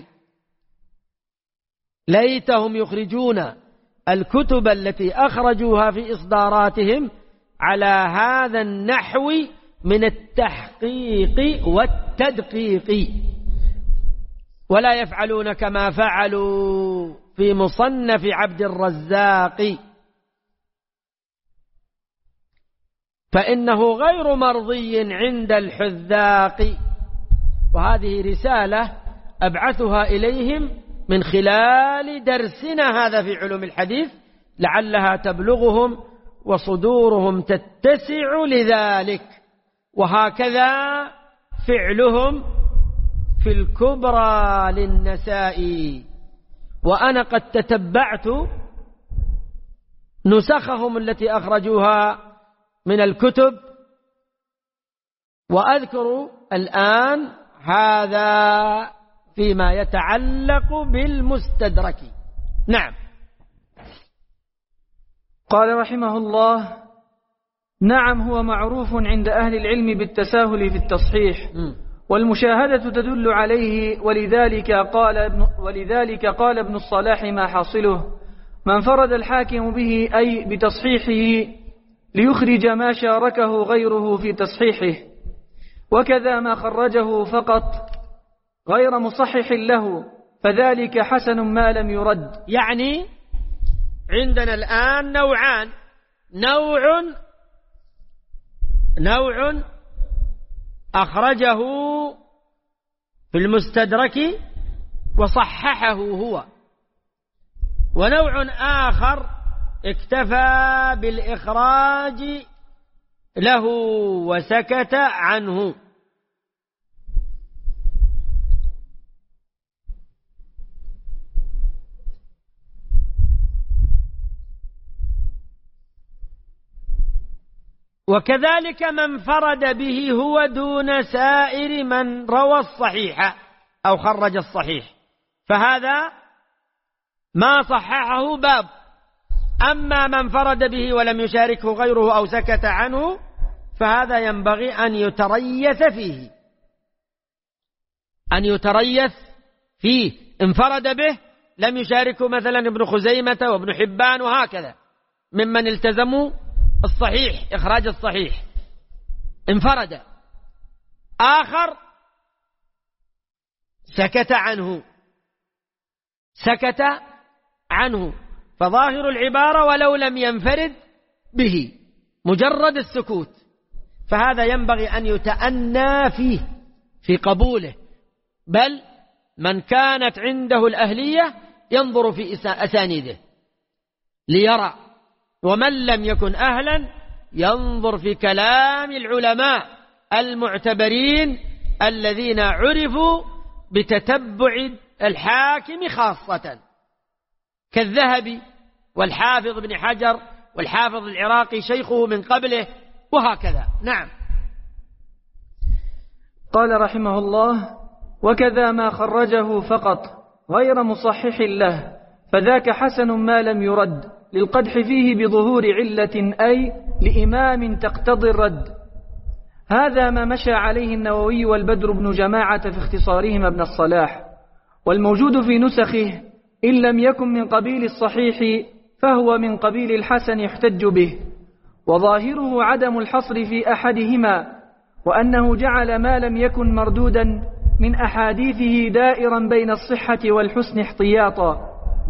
ليتهم يخرجون الكتب التي أخرجوها في إصداراتهم على هذا النحو من التحقيق والتدقيق، ولا يفعلون كما فعلوا في مصنف عبد الرزاق، فإنه غير مرضي عند الحذاق. وهذه رسالة أبعثها إليهم من خلال درسنا هذا في علوم الحديث، لعلها تبلغهم وصدورهم تتسع لذلك. وهكذا فعلهم في الكبرى للنسائي. وأنا قد تتبعت نسخهم التي أخرجوها من الكتب، وأذكر الآن هذا فيما يتعلق بالمستدرك. نعم. قال رحمه الله: نعم، هو معروف عند أهل العلم بالتساهل في التصحيح، والمشاهدة تدل عليه، ولذلك قال ابن الصلاح ما حاصله: من فرد الحاكم به أي بتصحيحه ليخرج ما شاركه غيره في تصحيحه، وكذا ما خرجه فقط غير مصحح له، فذلك حسن ما لم يرد. يعني عندنا الآن نوعان: نوع أخرجه في المستدرك وصححه هو، ونوع آخر اكتفى بالإخراج له وسكت عنه. وكذلك من فرد به هو دون سائر من روى الصحيح أو خرج الصحيح، فهذا ما صححه باب. أما من فرد به ولم يشاركه غيره أو سكت عنه فهذا ينبغي أن يتريث فيه. انفرد به لم يشاركه مثلا ابن خزيمة وابن حبان وهكذا ممن التزموا الصحيح، إخراج الصحيح، انفرد. آخر سكت عنه، فظاهر العبارة ولو لم ينفرد به مجرد السكوت، فهذا ينبغي أن يتأنى فيه في قبوله، بل من كانت عنده الأهلية ينظر في أسانيده ليرى، ومن لم يكن أهلا ينظر في كلام العلماء المعتبرين الذين عرفوا بتتبع الحاكم خاصة، كالذهبي والحافظ بن حجر والحافظ العراقي شيخه من قبله وهكذا. نعم. قال رحمه الله: وكذا ما خرجه فقط غير مصحح له، فذاك حسن ما لم يرد، للقدح فيه بظهور علة أي لإمام تقتضي الرد. هذا ما مشى عليه النووي والبدر بن جماعة في اختصارهما ابن الصلاح. والموجود في نسخه إن لم يكن من قبيل الصحيح فهو من قبيل الحسن يحتج به، وظاهره عدم الحصر في أحدهما، وأنه جعل ما لم يكن مردودا من أحاديثه دائرا بين الصحة والحسن احتياطا.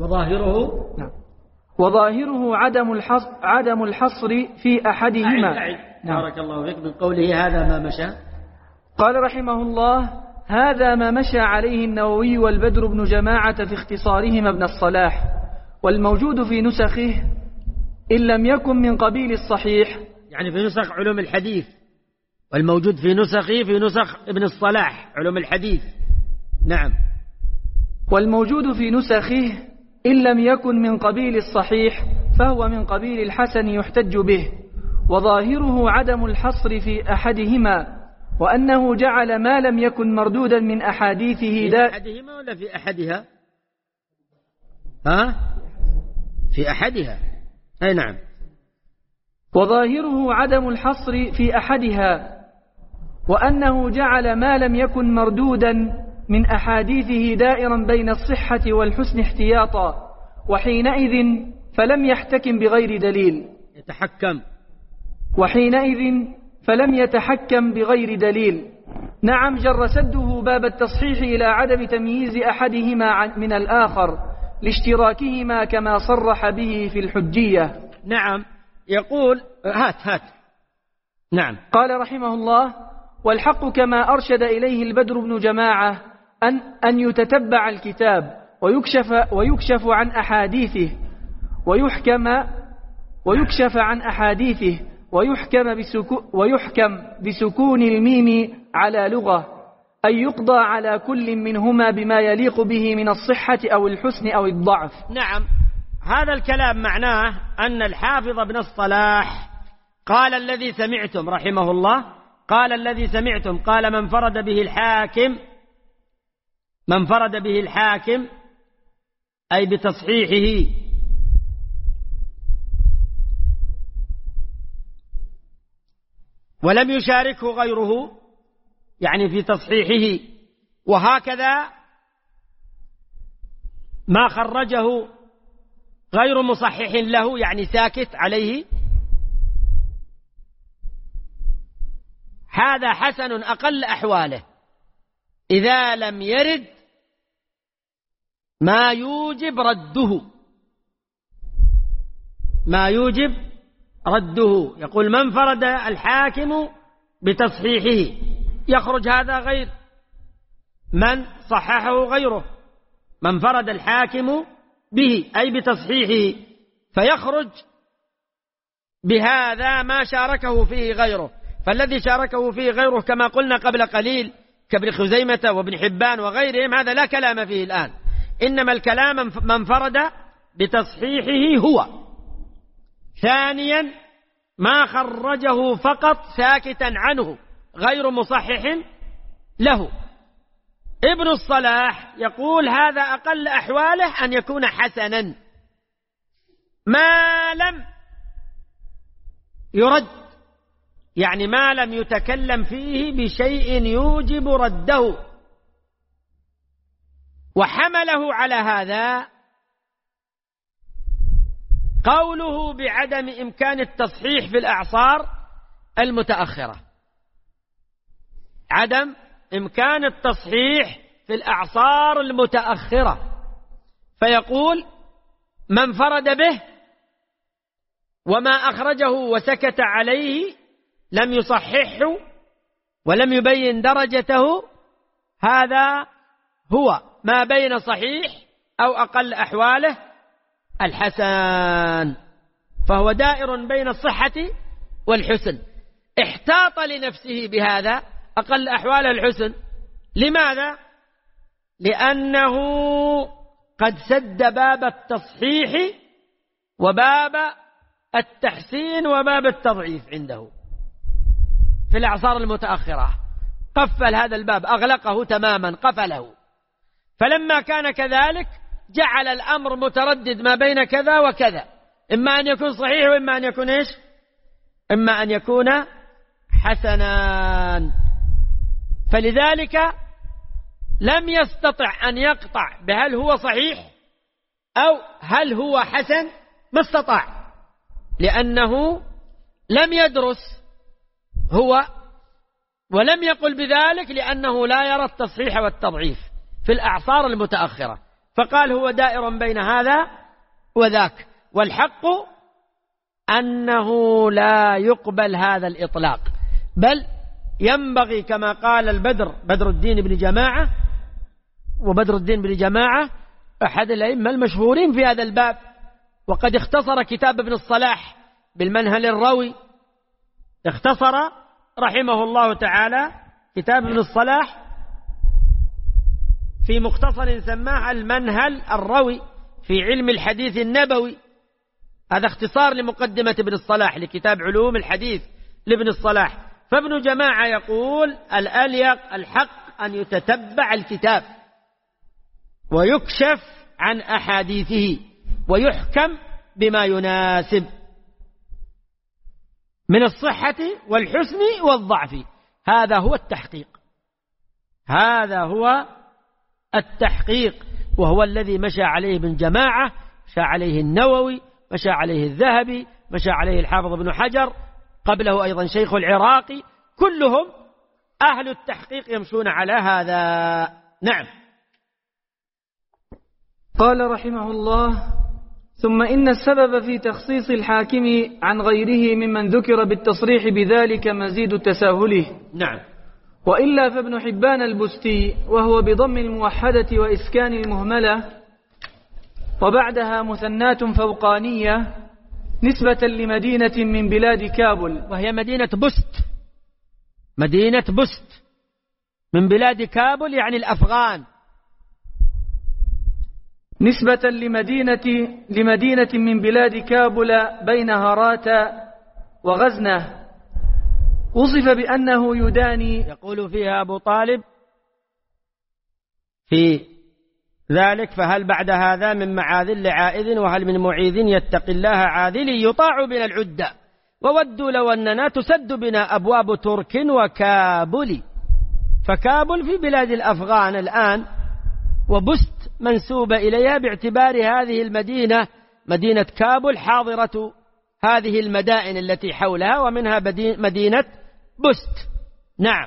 وظاهره عدم الحصر في أحدهما. بارك الله فيك. من قوله هذا ما مشى، قال رحمه الله: هذا ما مشى عليه النووي والبدر بن جماعة في اختصارهما ابن الصلاح. والموجود في نسخه إن لم يكن من قبيل الصحيح، يعني في نسخ علوم الحديث، والموجود في نسخه في نسخ ابن الصلاح علوم الحديث. نعم. والموجود في نسخه إن لم يكن من قبيل الصحيح فهو من قبيل الحسن يحتج به، وظاهره عدم الحصر في أحدهما، وأنه جعل ما لم يكن مردودا من أحاديثه في أحدهما ولا في أحدها؟ في أحدها. أي نعم. وظاهره عدم الحصر في أحدها، وأنه جعل ما لم يكن مردودا من أحاديثه دائرا بين الصحة والحسن احتياطا، وحينئذ فلم يحتكم بغير دليل. فلم يتحكم بغير دليل. نعم، جر سده باب التصحيح إلى عدم تمييز أحدهما من الآخر لاشتراكهما كما صرح به في الحجية. نعم. يقول هات. نعم. قال رحمه الله: والحق كما أرشد إليه البدر بن جماعة أن يتتبع الكتاب ويكشف عن أحاديثه ويكشف عن أحاديثه ويحكم بسكون الميم على لغة، أي يقضى على كل منهما بما يليق به من الصحة أو الحسن أو الضعف. نعم. هذا الكلام معناه أن الحافظ ابن الصلاح قال الذي سمعتم رحمه الله، قال من فرد به الحاكم أي بتصحيحه ولم يشاركه غيره، يعني في تصحيحه، وهكذا ما خرجه غير مصحح له، يعني ساكت عليه، هذا حسن أقل أحواله إذا لم يرد ما يوجب رده. يقول من فرد الحاكم بتصحيحه، يخرج هذا غير من صححه غيره. من فرد الحاكم به أي بتصحيحه، فيخرج بهذا ما شاركه فيه غيره. فالذي شاركه فيه غيره كما قلنا قبل قليل كابن خزيمة وابن حبان وغيرهم، هذا لا كلام فيه الآن، إنما الكلام من فرد بتصحيحه هو. ثانيا ما خرجه فقط ساكتا عنه غير مصحح له. ابن الصلاح يقول هذا أقل أحواله أن يكون حسنا ما لم يرد، يعني ما لم يتكلم فيه بشيء يوجب رده. وحمله على هذا قوله بعدم إمكان التصحيح في الأعصار المتأخرة، عدم إمكان التصحيح في الأعصار المتأخرة، فيقول من فرد به وما أخرجه وسكت عليه لم يصححه ولم يبين درجته، هذا هو ما بين صحيح أو أقل أحواله الحسن، فهو دائر بين الصحة والحسن. احتاط لنفسه بهذا أقل أحواله الحسن. لماذا؟ لأنه قد سد باب التصحيح وباب التحسين وباب التضعيف عنده في الأعصار المتأخرة، قفل هذا الباب، أغلقه تماما، قفله. فلما كان كذلك جعل الأمر متردد ما بين كذا وكذا، إما أن يكون صحيح وإما أن يكون إيش؟ إما أن يكون حسنان. فلذلك لم يستطع أن يقطع بهل هو صحيح أو هل هو حسن، ما استطاع، لأنه لم يدرس هو، ولم يقل بذلك لأنه لا يرى التصحيح والتضعيف في الأعصار المتأخرة، فقال هو دائر بين هذا وذاك. والحق أنه لا يقبل هذا الإطلاق، بل ينبغي كما قال بدر الدين بن جماعة، وبدر الدين بن جماعة أحد الأئمة المشهورين في هذا الباب، وقد اختصر كتاب ابن الصلاح بالمنهل الروي، اختصر رحمه الله تعالى كتاب ابن الصلاح في مختصر سماه المنهل الروي في علم الحديث النبوي. هذا اختصار لمقدمة ابن الصلاح لكتاب علوم الحديث لابن الصلاح. فابن جماعة يقول الأليق الحق أن يتتبع الكتاب ويكشف عن أحاديثه ويحكم بما يناسب من الصحة والحسن والضعف. هذا هو التحقيق، هذا هو التحقيق، وهو الذي مشى عليه ابن جماعة، مشى عليه النووي، مشى عليه الذهبي، مشى عليه الحافظ ابن حجر، قبله أيضا شيخ العراقي، كلهم أهل التحقيق يمشون على هذا. نعم. قال رحمه الله: ثم إن السبب في تخصيص الحاكم عن غيره ممن ذكر بالتصريح بذلك مزيد تساهله. نعم. وإلا فابن حبان البستي، وهو بضم الموحدة وإسكان المهملة وبعدها مثنات فوقانية، نسبة لمدينة من بلاد كابل، وهي مدينة بست، مدينة بست من بلاد كابل يعني الأفغان، نسبة لمدينة من بلاد كابل بين هرات وغزنة، وصف بأنه يداني. يقول فيها أبو طالب في ذلك: فهل بعد هذا من معاذ لعائذ، وهل من معيذ يتقي الله عاذل، يطاع بنا العدة وودوا لو أننا تسد بنا أبواب ترك وكابل. فكابل في بلاد الأفغان الآن، وبست منسوبة إليها باعتبار هذه المدينة مدينة كابل حاضرة هذه المدائن التي حولها، ومنها مدينة بست. نعم.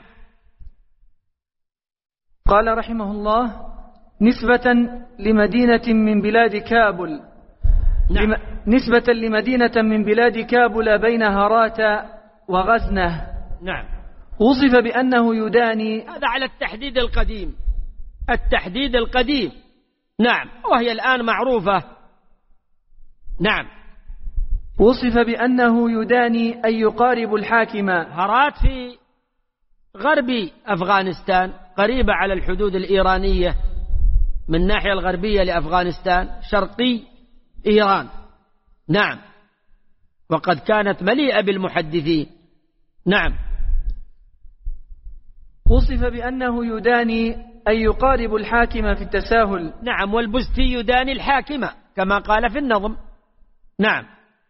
قال رحمه الله: نسبة لمدينة من بلاد كابل. نعم. نسبة لمدينة من بلاد كابل بين هرات وغزنة. نعم. وصف بأنه يداني. هذا على التحديد القديم، التحديد القديم. نعم. وهي الآن معروفة. نعم. وصف بأنه يداني أي يقارب الحاكم. هرات في غرب أفغانستان، قريبة على الحدود الإيرانية من الناحية الغربية لأفغانستان، شرقي إيران. نعم. وقد كانت مليئة بالمحدثين. نعم. وصف بأنه يداني أي يقارب الحاكم في التساهل. نعم. والبستي يداني الحاكم كما قال في النظم. نعم.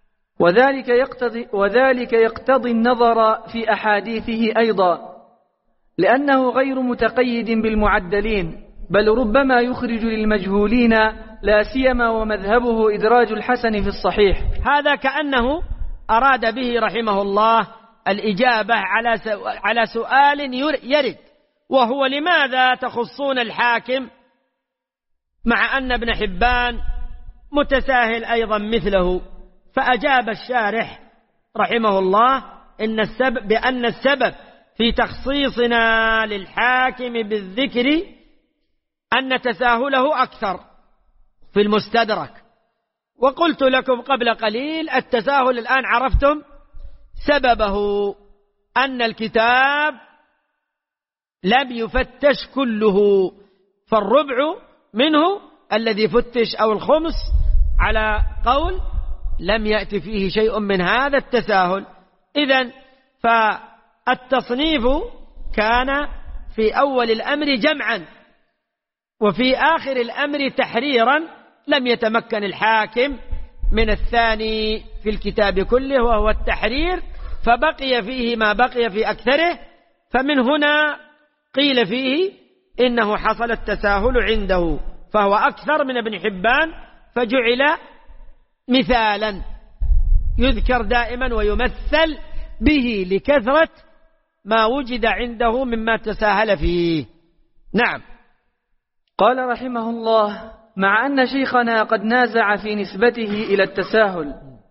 وذلك يقتضي النظر في أحاديثه أيضا، لأنه غير متقيد بالمعدلين، بل ربما يخرج للمجهولين، لا سيما ومذهبه إدراج الحسن في الصحيح. هذا كأنه أراد به رحمه الله الإجابة على سؤال يرد، وهو: لماذا تخصون الحاكم مع أن ابن حبان متساهل أيضا مثله؟ فأجاب الشارح رحمه الله بأن السبب في تخصيصنا للحاكم بالذكر أن تساهله أكثر في المستدرك. وقلت لكم قبل قليل التساهل الآن عرفتم سببه، أن الكتاب لم يفتش كله، فالربع منه الذي فتش أو الخمس على قول لم يأتي فيه شيء من هذا التساهل. إذن فالتصنيف كان في أول الأمر جمعا، وفي آخر الأمر تحريرا، لم يتمكن الحاكم من الثاني في الكتاب كله وهو التحرير، فبقي فيه ما بقي في أكثره. فمن هنا قيل فيه إنه حصل التساهل عنده، فهو أكثر من ابن حبان، فجعل مثالا يذكر دائما ويمثل به لكثرة ما وجد عنده مما تساهل فيه. نعم. قال رحمه الله: مع أن شيخنا قد نازع في نسبته إلى التساهل،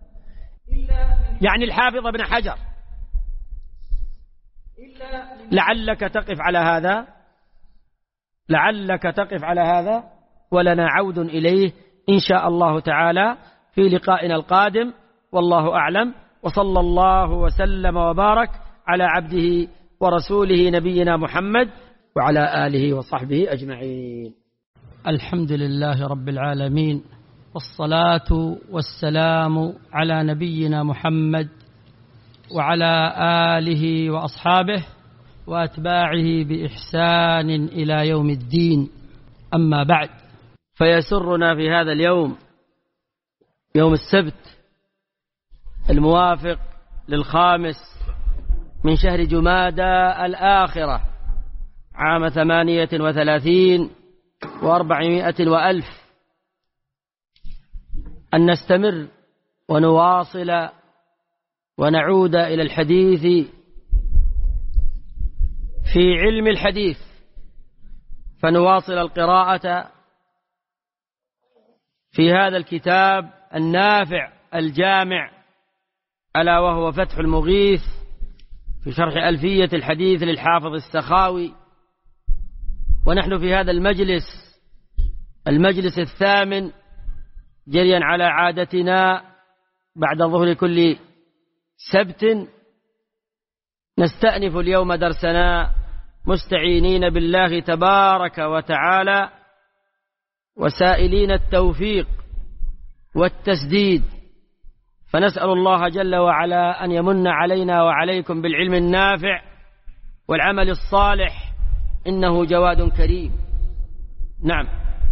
يعني الحافظ ابن حجر، لعلك تقف على هذا ولنا عود إليه إن شاء الله تعالى في لقائنا القادم، والله أعلم، وصلى الله وسلم وبارك على عبده ورسوله نبينا محمد وعلى آله وصحبه أجمعين. الحمد لله رب العالمين، والصلاة والسلام على نبينا محمد وعلى آله وأصحابه وأتباعه بإحسان إلى يوم الدين. أما بعد، فيسرنا في هذا اليوم، يوم السبت الموافق للخامس من شهر جمادى الآخرة عام 38 و400 وألف، أن نستمر ونواصل ونعود إلى الحديث في علم الحديث، فنواصل القراءة في هذا الكتاب النافع الجامع، ألا وهو فتح المغيث في شرح ألفية الحديث للحافظ السخاوي. ونحن في هذا المجلس الثامن جريا على عادتنا بعد ظهر كل سبت، نستأنف اليوم درسنا مستعينين بالله تبارك وتعالى وسائلين التوفيق والتسديد، فنسأل الله جل وعلا أن يمن علينا وعليكم بالعلم النافع والعمل الصالح، إنه جواد كريم. نعم.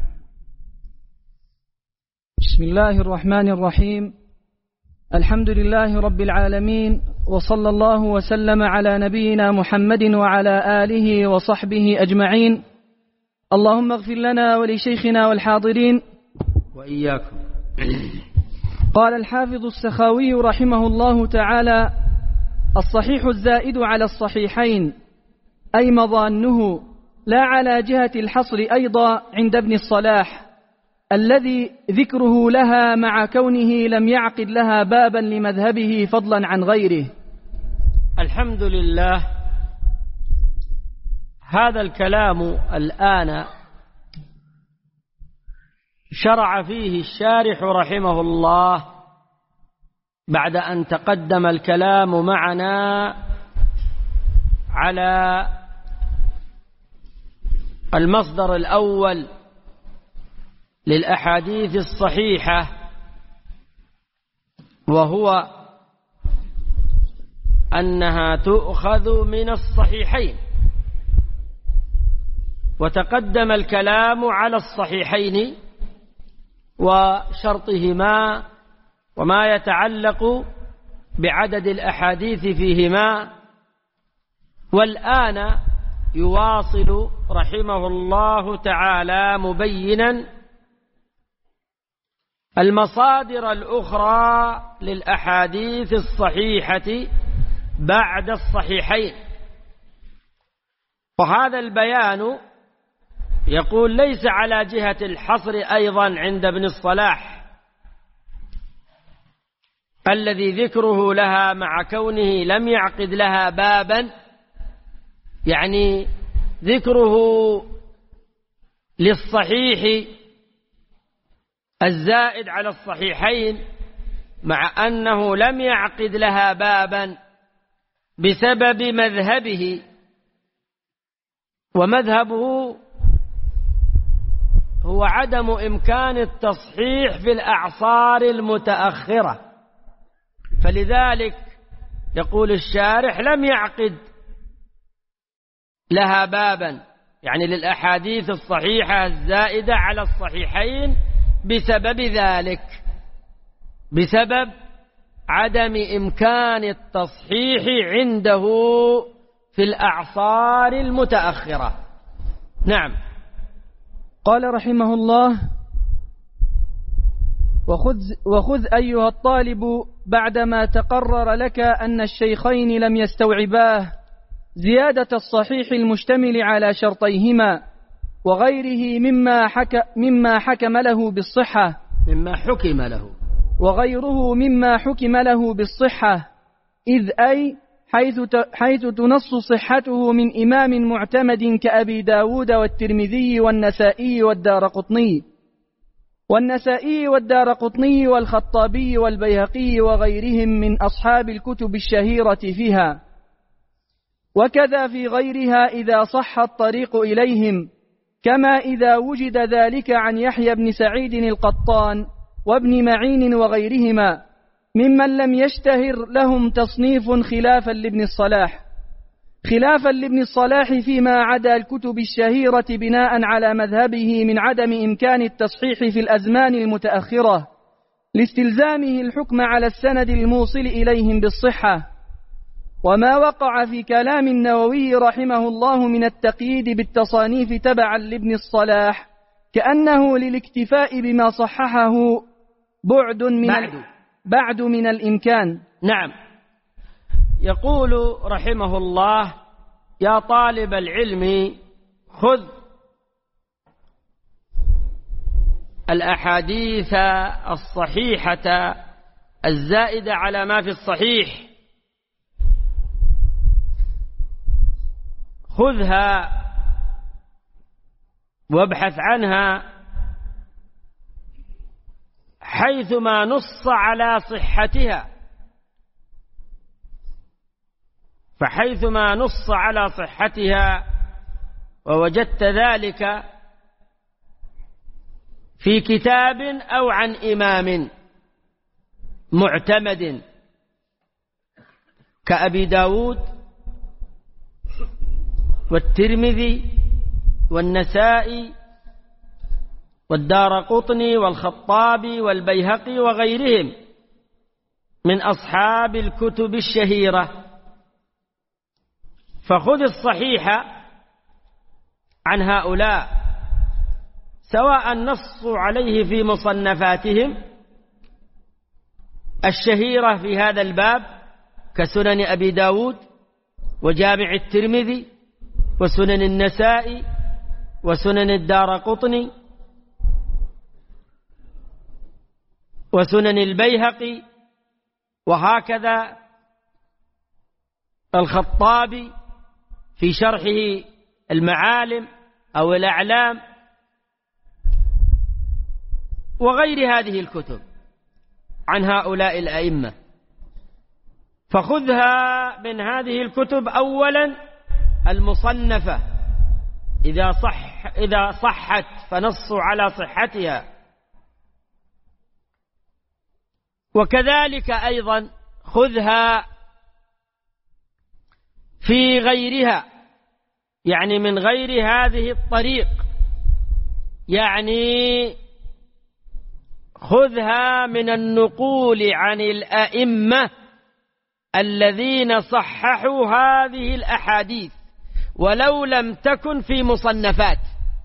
بسم الله الرحمن الرحيم. الحمد لله رب العالمين، وصلى الله وسلم على نبينا محمد وعلى آله وصحبه أجمعين. اللهم اغفر لنا ولشيخنا والحاضرين وإياكم. قال الحافظ السخاوي رحمه الله تعالى: الصحيح الزائد على الصحيحين، أي مظانه، لا على جهة الحصر أيضا عند ابن الصلاح، الذي ذكره لها مع كونه لم يعقد لها بابا لمذهبه فضلا عن غيره. الحمد لله. هذا الكلام الآن شرع فيه الشارح رحمه الله بعد أن تقدم الكلام معنا على المصدر الأول للأحاديث الصحيحة، وهو أنها تؤخذ من الصحيحين، وتقدم الكلام على الصحيحين وشرطهما وما يتعلق بعدد الأحاديث فيهما. والآن يواصل رحمه الله تعالى مبينا المصادر الأخرى للأحاديث الصحيحة بعد الصحيحين. وهذا البيان يقول ليس على جهة الحصر أيضا عند ابن الصلاح، الذي ذكره لها مع كونه لم يعقد لها بابا، يعني ذكره للصحيح الزائد على الصحيحين مع أنه لم يعقد لها بابا بسبب مذهبه، ومذهبه هو عدم إمكان التصحيح في الأعصار المتأخرة. فلذلك يقول الشارح لم يعقد لها بابا، يعني للأحاديث الصحيحة الزائدة على الصحيحين، بسبب ذلك، بسبب عدم إمكان التصحيح عنده في الأعصار المتأخرة. نعم. قال رحمه الله: وخذ أيها الطالب بعدما تقرر لك أن الشيخين لم يستوعباه زيادة الصحيح المشتمل على شرطيهما وغيره مما حكم له بالصحة، وغيره مما حكم له بالصحة، إذ أي حيث تنص صحته من إمام معتمد كأبي داود والترمذي والنسائي والدارقطني والخطابي والبيهقي وغيرهم من أصحاب الكتب الشهيرة فيها، وكذا في غيرها إذا صح الطريق إليهم، كما إذا وجد ذلك عن يحيى بن سعيد القطان وابن معين وغيرهما ممن لم يشتهر لهم تصنيف خلافا لابن الصلاح فيما عدا الكتب الشهيرة بناء على مذهبه من عدم إمكان التصحيح في الأزمان المتأخرة لاستلزامه الحكم على السند الموصل إليهم بالصحة. وما وقع في كلام النووي رحمه الله من التقييد بالتصانيف تبعا لابن الصلاح كأنه للاكتفاء بما صححه بعد من الإمكان. نعم. يقول رحمه الله: يا طالب العلم، خذ الأحاديث الصحيحة الزائدة على ما في الصحيح، خذها وابحث عنها حيثما نص على صحتها، فحيثما نص على صحتها ووجدت ذلك في كتاب أو عن إمام معتمد كأبي داود والترمذي والنسائي والدارقطني والخطابي والبيهقي وغيرهم من أصحاب الكتب الشهيرة، فخذ الصحيح عن هؤلاء سواء نصوا عليه في مصنفاتهم الشهيرة في هذا الباب كسنن أبي داود وجامع الترمذي وسنن النسائي وسنن الدارقطني وسنن البيهقي، وهكذا الخطابي في شرحه المعالم أو الأعلام وغير هذه الكتب عن هؤلاء الأئمة. فخذها من هذه الكتب أولا المصنفة إذا صحت فنصوا على صحتها، وكذلك أيضا خذها في غيرها، يعني من غير هذه الطريق، يعني خذها من النقول عن الأئمة الذين صححوا هذه الأحاديث ولو لم تكن في مصنفات.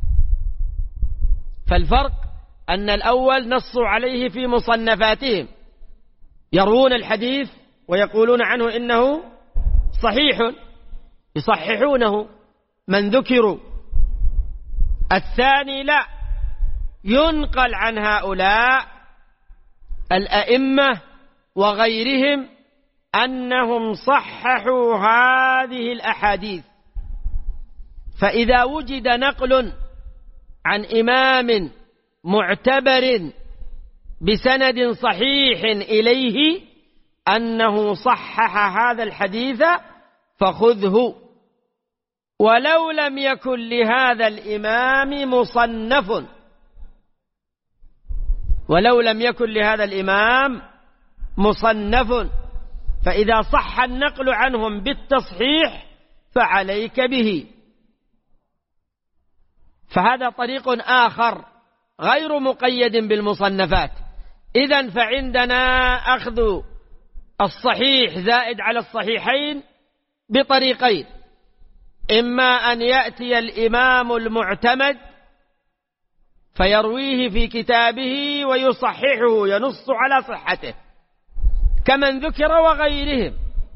فالفرق أن الأول نصوا عليه في مصنفاتهم، يروون الحديث ويقولون عنه إنه صحيح، يصححونه من ذكروا. الثاني لا، ينقل عن هؤلاء الأئمة وغيرهم أنهم صححوا هذه الأحاديث. فإذا وجد نقل عن إمام معتبر بسند صحيح إليه أنه صحح هذا الحديث، فخذه، ولو لم يكن لهذا الإمام مصنف، ولو لم يكن لهذا الإمام مصنف، فإذا صح النقل عنهم بالتصحيح فعليك به. فهذا طريق آخر غير مقيد بالمصنفات. إذن فعندنا أخذ الصحيح زائد على الصحيحين بطريقين: إما أن يأتي الإمام المعتمد فيرويه في كتابه ويصححه ينص على صحته كمن ذكر وغيرهم،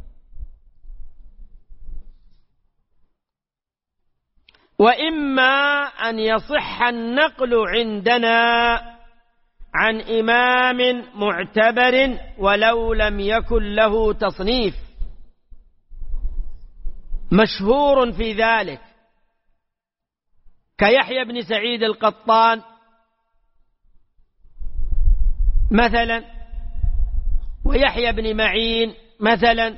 وإما أن يصح النقل عندنا عن إمام معتبر ولو لم يكن له تصنيف، مشهور في ذلك كيحيى بن سعيد القطان مثلا، ويحيى بن معين مثلا،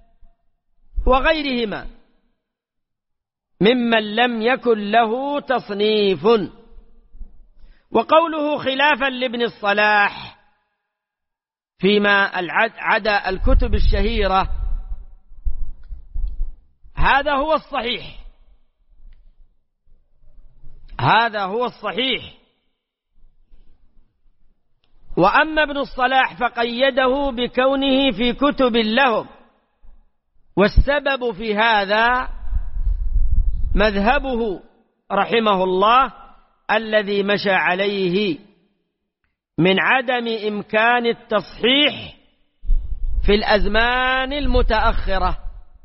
وغيرهما ممن لم يكن له تصنيف. وقوله خلافا لابن الصلاح فيما عدا الكتب الشهيرة، هذا هو الصحيح، هذا هو الصحيح. وأما ابن الصلاح فقيده بكونه في كتب لهم، والسبب في هذا مذهبه رحمه الله الذي مشى عليه من عدم إمكان التصحيح في الأزمان المتأخرة.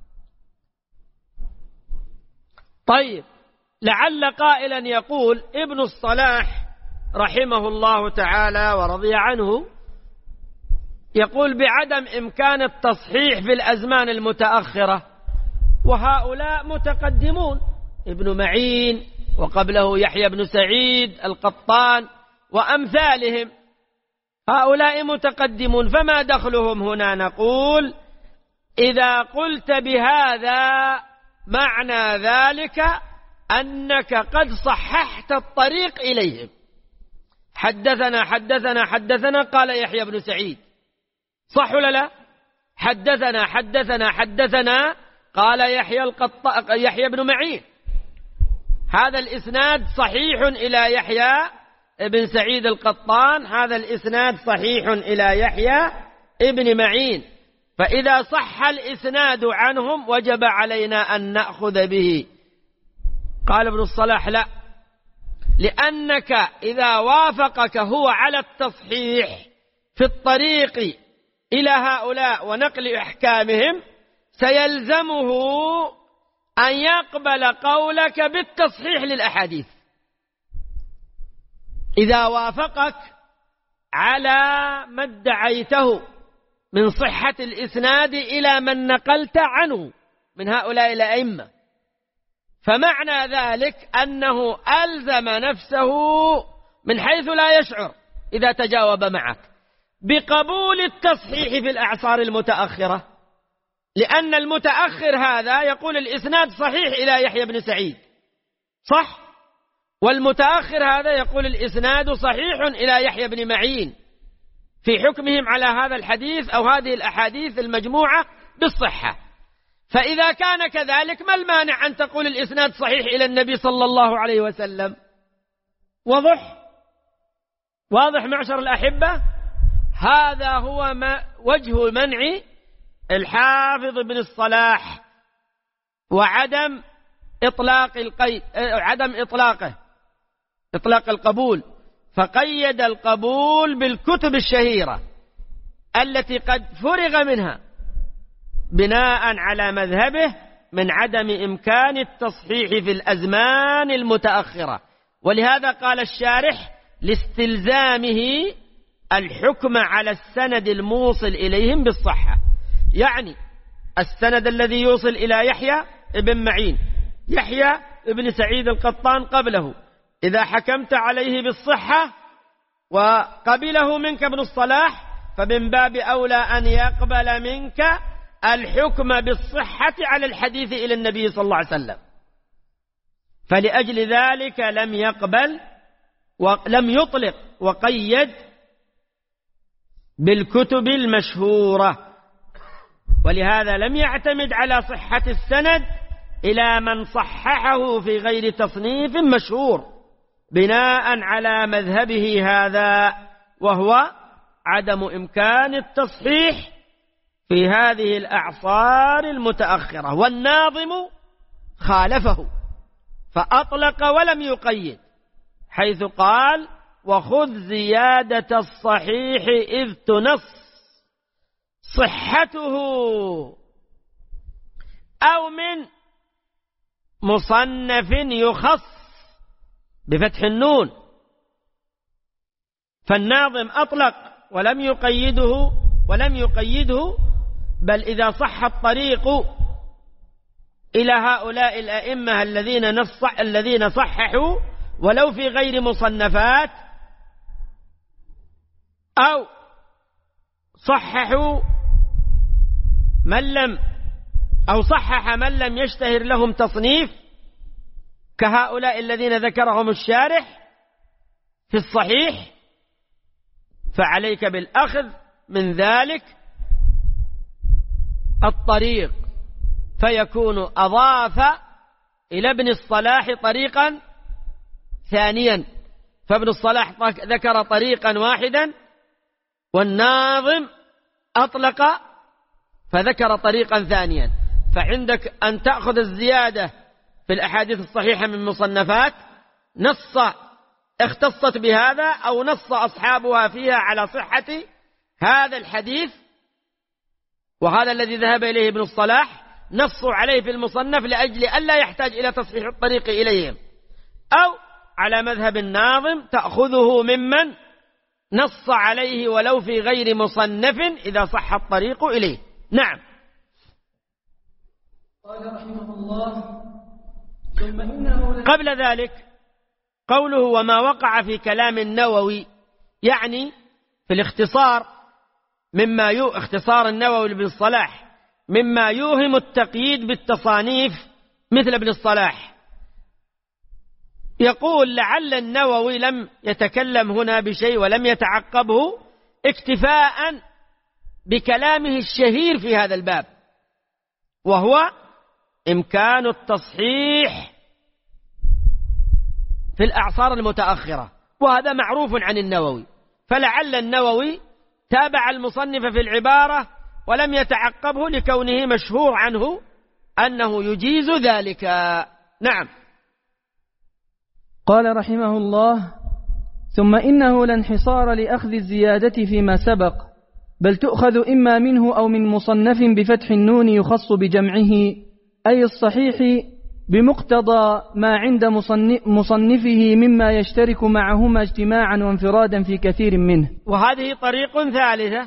طيب، لعل قائلا يقول ابن الصلاح رحمه الله تعالى ورضي عنه يقول بعدم إمكان التصحيح في الأزمان المتأخرة، وهؤلاء متقدمون، ابن معين وقبله يحيى بن سعيد القطان وأمثالهم، هؤلاء متقدمون، فما دخلهم هنا؟ نقول إذا قلت بهذا معنى ذلك أنك قد صححت الطريق إليهم. حدثنا حدثنا حدثنا قال يحيى بن سعيد، صح ولا لا؟ حدثنا حدثنا حدثنا قال يحيى بن معين، هذا الإسناد صحيح إلى يحيى بن سعيد القطان، هذا الإسناد صحيح إلى يحيى ابن معين. فإذا صح الإسناد عنهم وجب علينا أن نأخذ به. قال ابن الصلاح لا، لأنك إذا وافقك هو على التصحيح في الطريق إلى هؤلاء ونقل أحكامهم سيلزمه أن يقبل قولك بالتصحيح للأحاديث. إذا وافقك على ما ادعيته من صحة الإسناد إلى من نقلت عنه من هؤلاء الأئمة، فمعنى ذلك أنه ألزم نفسه من حيث لا يشعر إذا تجاوب معك بقبول التصحيح في الأعصار المتأخرة، لأن المتأخر هذا يقول الإسناد صحيح إلى يحيى بن سعيد، صح؟ والمتأخر هذا يقول الإسناد صحيح إلى يحيى بن معين في حكمهم على هذا الحديث أو هذه الأحاديث المجموعة بالصحة. فإذا كان كذلك ما المانع أن تقول الإسناد صحيح إلى النبي صلى الله عليه وسلم؟ واضح معشر الأحبة؟ هذا هو وجه منع الحافظ بن الصلاح وعدم إطلاق القيد، عدم إطلاق القبول، فقيد القبول بالكتب الشهيرة التي قد فرغ منها بناء على مذهبه من عدم إمكان التصحيح في الأزمان المتأخرة. ولهذا قال الشارح لاستلزامه الحكم على السند الموصل إليهم بالصحة، يعني السند الذي يوصل إلى يحيى ابن معين، يحيى ابن سعيد القطان قبله، إذا حكمت عليه بالصحة وقبله منك ابن الصلاح فمن باب أولى أن يقبل منك الحكم بالصحة على الحديث إلى النبي صلى الله عليه وسلم، فلأجل ذلك لم يقبل ولم يطلق وقيد بالكتب المشهورة، ولهذا لم يعتمد على صحة السند إلى من صححه في غير تصنيف مشهور بناء على مذهبه هذا، وهو عدم إمكان التصحيح في هذه الأعصار المتأخرة. والناظم خالفه فأطلق ولم يقيد، حيث قال: وخذ زيادة الصحيح إذ تنص صحته أو من مصنف يخص بفتح النون. فالناظم أطلق ولم يقيده، بل إذا صح الطريق إلى هؤلاء الأئمة الذين صححوا ولو في غير مصنفات، أو صحح من لم يشتهر لهم تصنيف كهؤلاء الذين ذكرهم الشارح في الصحيح، فعليك بالأخذ من ذلك الطريق، فيكون أضاف إلى ابن الصلاح طريقا ثانيا، فابن الصلاح ذكر طريقا واحدا والناظم أطلق فذكر طريقا ثانيا. فعندك أن تأخذ الزيادة في الأحاديث الصحيحة من مصنفات نص اختصت بهذا أو نص أصحابها فيها على صحة هذا الحديث، وهذا الذي ذهب إليه ابن الصلاح نصوا عليه في المصنف لأجل ألا يحتاج إلى تصحيح الطريق إليهم، أو على مذهب الناظم تأخذه ممن نص عليه ولو في غير مصنف إذا صح الطريق إليه. نعم. قال رحمه الله: قبل ذلك قوله وما وقع في كلام النووي، يعني في الاختصار اختصار النووي لابن الصلاح مما يوهم التقييد بالتصانيف مثل ابن الصلاح. يقول: لعل النووي لم يتكلم هنا بشيء ولم يتعقبه اكتفاء بكلامه الشهير في هذا الباب، وهو إمكان التصحيح في الأعصار المتأخرة، وهذا معروف عن النووي، فلعل النووي تابع المصنف في العبارة ولم يتعقبه لكونه مشهور عنه أنه يجيز ذلك. نعم. قال رحمه الله: ثم إنه لا انحصار لأخذ الزيادة فيما سبق، بل تؤخذ إما منه أو من مصنف بفتح النون يخص بجمعه، أي الصحيح بمقتضى ما عند مصنفه مما يشترك معهما اجتماعا وانفرادا في كثير منه. وهذه طريق ثالثة،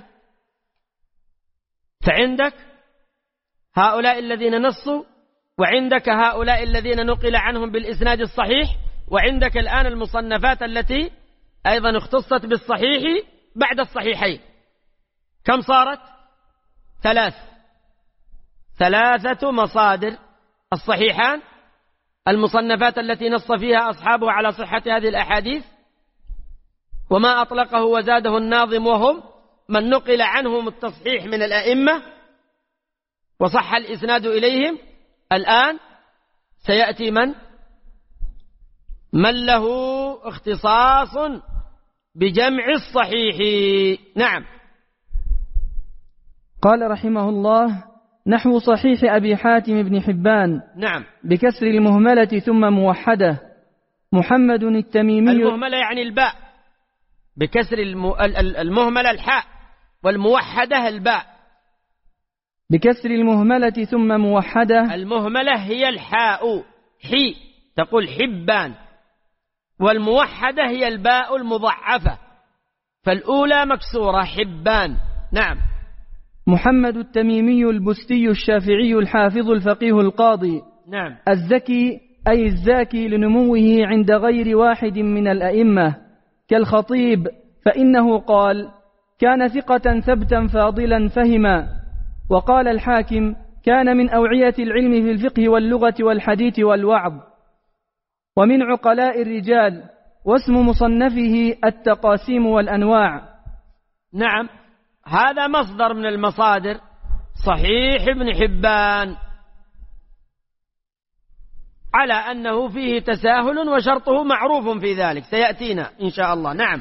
فعندك هؤلاء الذين نصوا، وعندك هؤلاء الذين نقل عنهم بالإسناد الصحيح، وعندك الآن المصنفات التي أيضا اختصت بالصحيح بعد الصحيحين. كم صارت؟ ثلاثة مصادر: الصحيحان، المصنفات التي نص فيها أصحابه على صحة هذه الأحاديث وما أطلقه وزاده الناظم، وهم من نقل عنهم التصحيح من الأئمة وصح الإسناد إليهم. الآن سيأتي من له اختصاص بجمع الصحيح. نعم. قال رحمه الله: نحو صحيح أبي حاتم بن حبان. نعم. بكسر المهملة ثم موحدة، محمد التميمي. المهملة يعني الباء، بكسر المهملة الحاء، والموحدة الباء. بكسر المهملة ثم موحدة. المهملة هي الحاء، حي، تقول حبان، والموحدة هي الباء المضعفة، فالأولى مكسورة حبان. نعم. محمد التميمي البستي الشافعي الحافظ الفقيه القاضي. نعم. الزكي أي الزاكي لنموه عند غير واحد من الأئمة كالخطيب، فإنه قال: كان ثقة ثبتا فاضلا فهما، وقال الحاكم: كان من أوعية العلم في الفقه واللغة والحديث والوعظ، ومن عقلاء الرجال، واسم مصنفه التقاسيم والأنواع. نعم، هذا مصدر من المصادر، صحيح ابن حبان، على أنه فيه تساهل وشرطه معروف في ذلك سيأتينا إن شاء الله. نعم،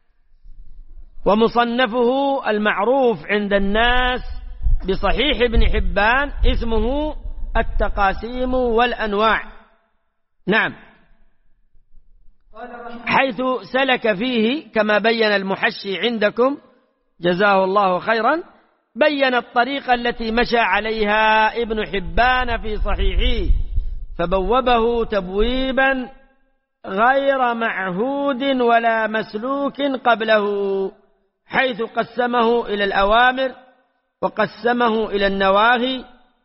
ومصنفه المعروف عند الناس بصحيح ابن حبان اسمه التقاسيم والأنواع. نعم، حيث سلك فيه كما بين المحشي عندكم جزاه الله خيرا، بين الطريقة التي مشى عليها ابن حبان في صحيحه، فبوبه تبويبا غير معهود ولا مسلوك قبله، حيث قسمه إلى الأوامر، وقسمه إلى النواهي،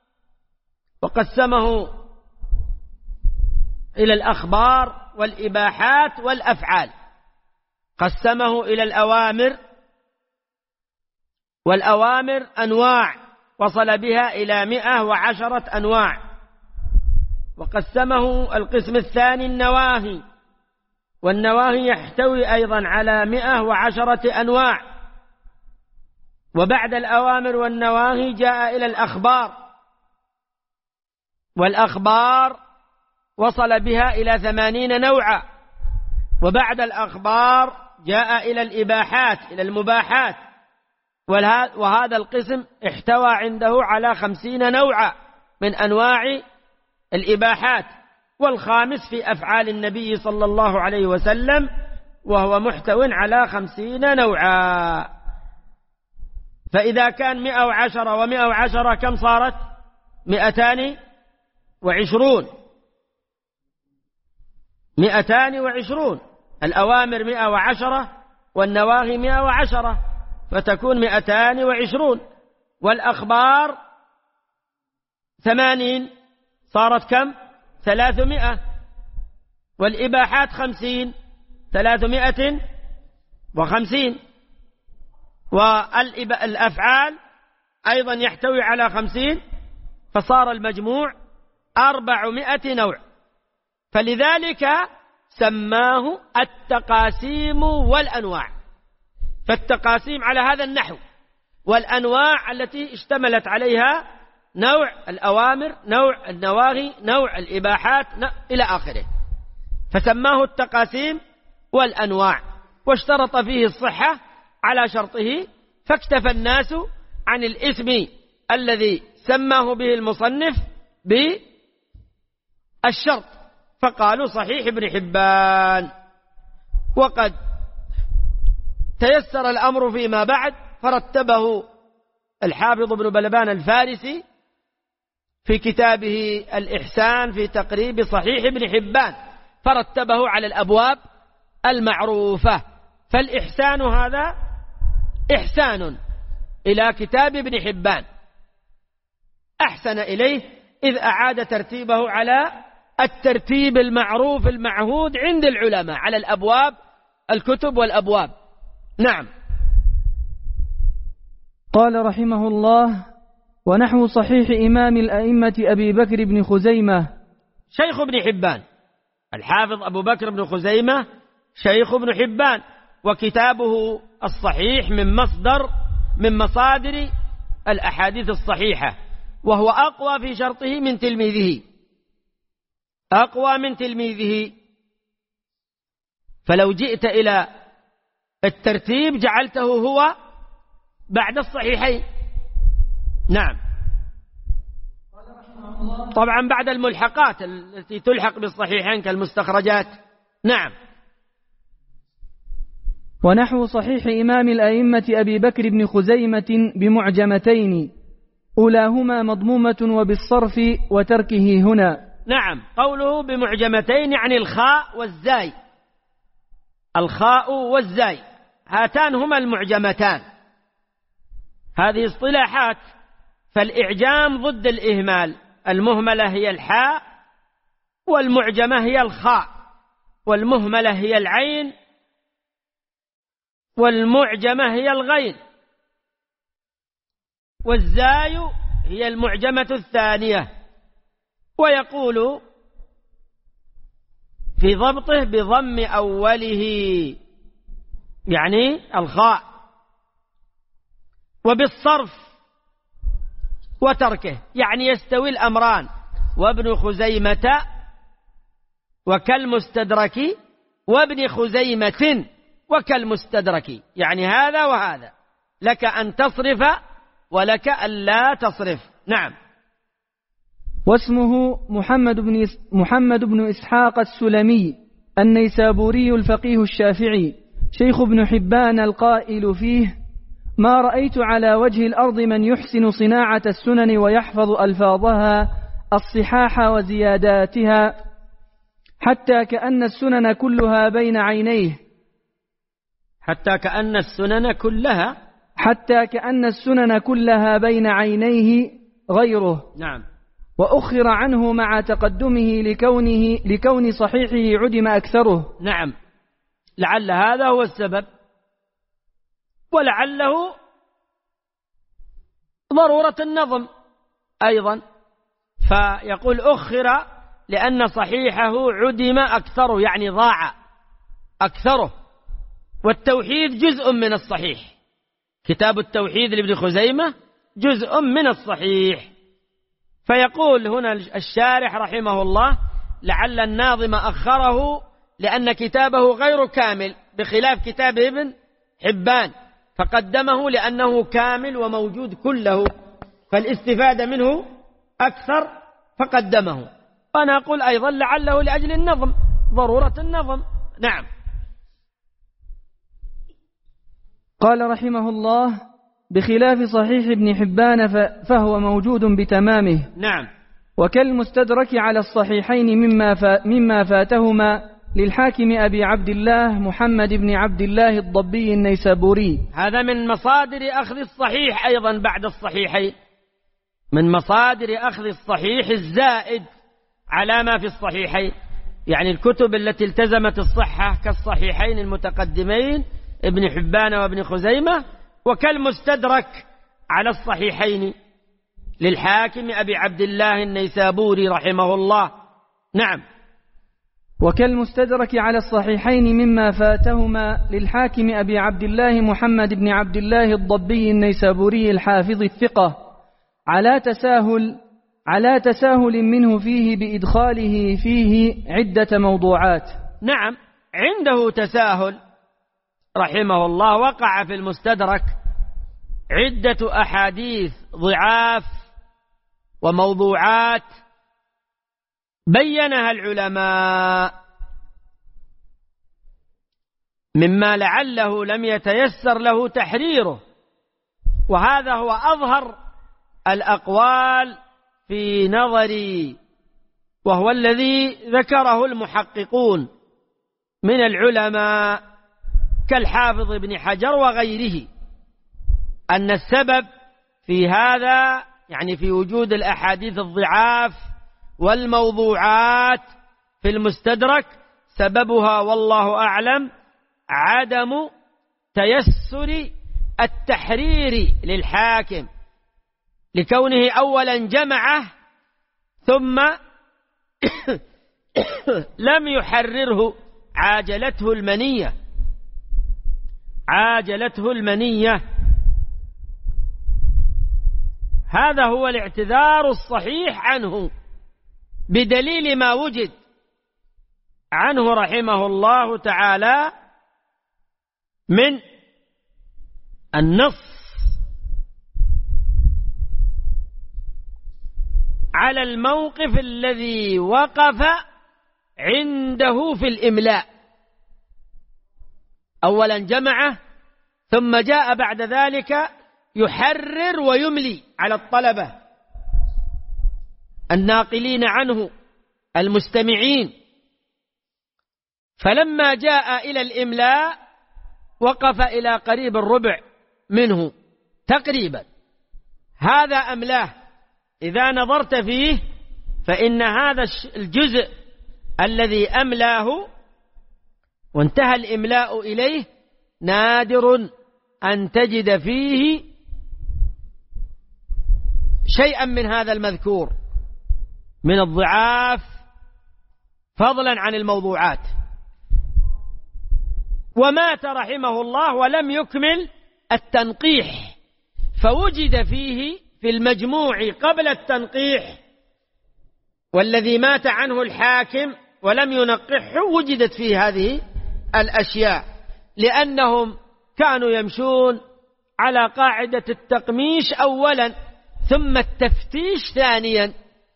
وقسمه إلى الأخبار والإباحات والأفعال. قسمه إلى الأوامر، والأوامر أنواع وصل بها إلى 110 أنواع. وقسمه القسم الثاني النواهي، والنواهي يحتوي أيضا على 110 أنواع. وبعد الأوامر والنواهي جاء إلى الأخبار، والأخبار وصل بها إلى 80 نوعا. وبعد الأخبار جاء إلى الإباحات، إلى المباحات، وهذا القسم احتوى عنده على 50 نوعا من أنواع الإباحات. والخامس في أفعال النبي صلى الله عليه وسلم، وهو محتو على 50 نوعا. فإذا كان 110 و110 كم صارت؟ 220. 220. الأوامر 110 والنواهي 110، فتكون 220. والأخبار 80 صارت كم؟ 300. والإباحات 50 350. والأفعال أيضا يحتوي على 50، فصار المجموع 400 نوع. فلذلك سماه التقاسيم والأنواع. فالتقاسيم على هذا النحو، والأنواع التي اشتملت عليها نوع الأوامر، نوع النواهي، نوع الإباحات، إلى آخره. فسماه التقاسيم والأنواع، واشترط فيه الصحة على شرطه، فاكتفى الناس عن الاسم الذي سماه به المصنف بالشرط، فقالوا صحيح ابن حبان. وقد تيسر الأمر فيما بعد، فرتبه الحافظ ابن بلبان الفارسي في كتابه الإحسان في تقريب صحيح ابن حبان، فرتبه على الأبواب المعروفة. فالإحسان هذا إحسان إلى كتاب ابن حبان، أحسن إليه إذ أعاد ترتيبه على الترتيب المعروف المعهود عند العلماء على الأبواب، الكتب والأبواب. نعم. قال رحمه الله: ونحو صحيح إمام الأئمة أبي بكر بن خزيمة. شيخ ابن حبان، الحافظ أبو بكر بن خزيمة شيخ ابن حبان، وكتابه الصحيح من مصادر الأحاديث الصحيحة، وهو أقوى في شرطه من تلميذه، أقوى من تلميذه. فلو جئت إلى الترتيب جعلته هو بعد الصحيحين. نعم، طبعا بعد الملحقات التي تلحق بالصحيحين كالمستخرجات. نعم. ونحو صحيح إمام الأئمة أبي بكر بن خزيمة بمعجمتين، أولاهما مضمومة وبالصرف وتركه هنا. نعم، قوله بمعجمتين يعني الخاء والزاي، الخاء والزاي هاتان هما المعجمتان. هذه اصطلاحات، فالإعجام ضد الإهمال، المهملة هي الحاء، والمعجمة هي الخاء، والمهملة هي العين، والمعجمة هي الغين. والزاي هي المعجمة الثانية. ويقول في ضبطه بضم أوله يعني الخاء، وبالصرف وتركه يعني يستوي الأمران. وابن خزيمة وكالمستدرك، وابن خزيمة وكالمستدرك، يعني هذا وهذا، لك أن تصرف ولك أن لا تصرف. نعم. واسمه محمد بن إسحاق السلمي النيسابوري الفقيه الشافعي، شيخ ابن حبان القائل فيه: ما رأيت على وجه الأرض من يحسن صناعة السنن ويحفظ ألفاظها الصحاح وزياداتها، حتى كأن السنن كلها بين عينيه. حتى كأن السنن كلها بين عينيه غيره. نعم. وأخر عنه مع تقدمه لكون صحيحه عدم أكثره. نعم، لعل هذا هو السبب، ولعله ضرورة النظم أيضا. فيقول أخر لأن صحيحه عدم أكثره، يعني ضاع أكثره. والتوحيد جزء من الصحيح، كتاب التوحيد لابن خزيمة جزء من الصحيح. فيقول هنا الشارح رحمه الله: لعل الناظم أخره لأن كتابه غير كامل بخلاف كتاب ابن حبان، فقدمه لأنه كامل وموجود كله، فالاستفادة منه أكثر فقدمه. وأنا أقول أيضا لعله لأجل النظم، ضرورة النظم. نعم. قال رحمه الله: بخلاف صحيح ابن حبان فهو موجود بتمامه. نعم. وكالمستدرك على الصحيحين مما فاتهما للحاكم أبي عبد الله محمد بن عبد الله الضبي النيسابوري. هذا من مصادر أخذ الصحيح أيضا بعد الصحيحين، من مصادر أخذ الصحيح الزائد على ما في الصحيحين، يعني الكتب التي التزمت الصحة كالصحيحين المتقدمين ابن حبان وابن خزيمة، وكالمستدرك على الصحيحين للحاكم أبي عبد الله النيسابوري رحمه الله. نعم. وكالمستدرك على الصحيحين مما فاتهما للحاكم أبي عبد الله محمد بن عبد الله الضبي النيسابوري الحافظ الثقة، على تساهل منه فيه بإدخاله فيه عدة موضوعات. نعم، عنده تساهل رحمه الله. وقع في المستدرك عدة أحاديث ضعاف وموضوعات بينها العلماء، مما لعله لم يتيسر له تحريره، وهذا هو أظهر الأقوال في نظري، وهو الذي ذكره المحققون من العلماء كالحافظ ابن حجر وغيره، أن السبب في هذا يعني في وجود الأحاديث الضعاف والموضوعات في المستدرك سببها والله أعلم عدم تيسر التحرير للحاكم، لكونه أولا جمعه ثم لم يحرره، عاجلته المنية. هذا هو الاعتذار الصحيح عنه بدليل ما وجد عنه رحمه الله تعالى من النص على الموقف الذي وقف عنده في الإملاء. أولا جمعه ثم جاء بعد ذلك يحرر ويملي على الطلبة الناقلين عنه المستمعين، فلما جاء إلى الإملاء وقف إلى قريب الربع منه تقريبا. هذا أملاه، إذا نظرت فيه فإن هذا الجزء الذي أملاه وانتهى الإملاء إليه نادر أن تجد فيه شيئا من هذا المذكور من الضعاف فضلا عن الموضوعات، ومات رحمه الله ولم يكمل التنقيح، فوجد فيه في المجموع قبل التنقيح والذي مات عنه الحاكم ولم ينقحه وجدت فيه هذه الأشياء، لأنهم كانوا يمشون على قاعدة التقميش أولا ثم التفتيش ثانيا.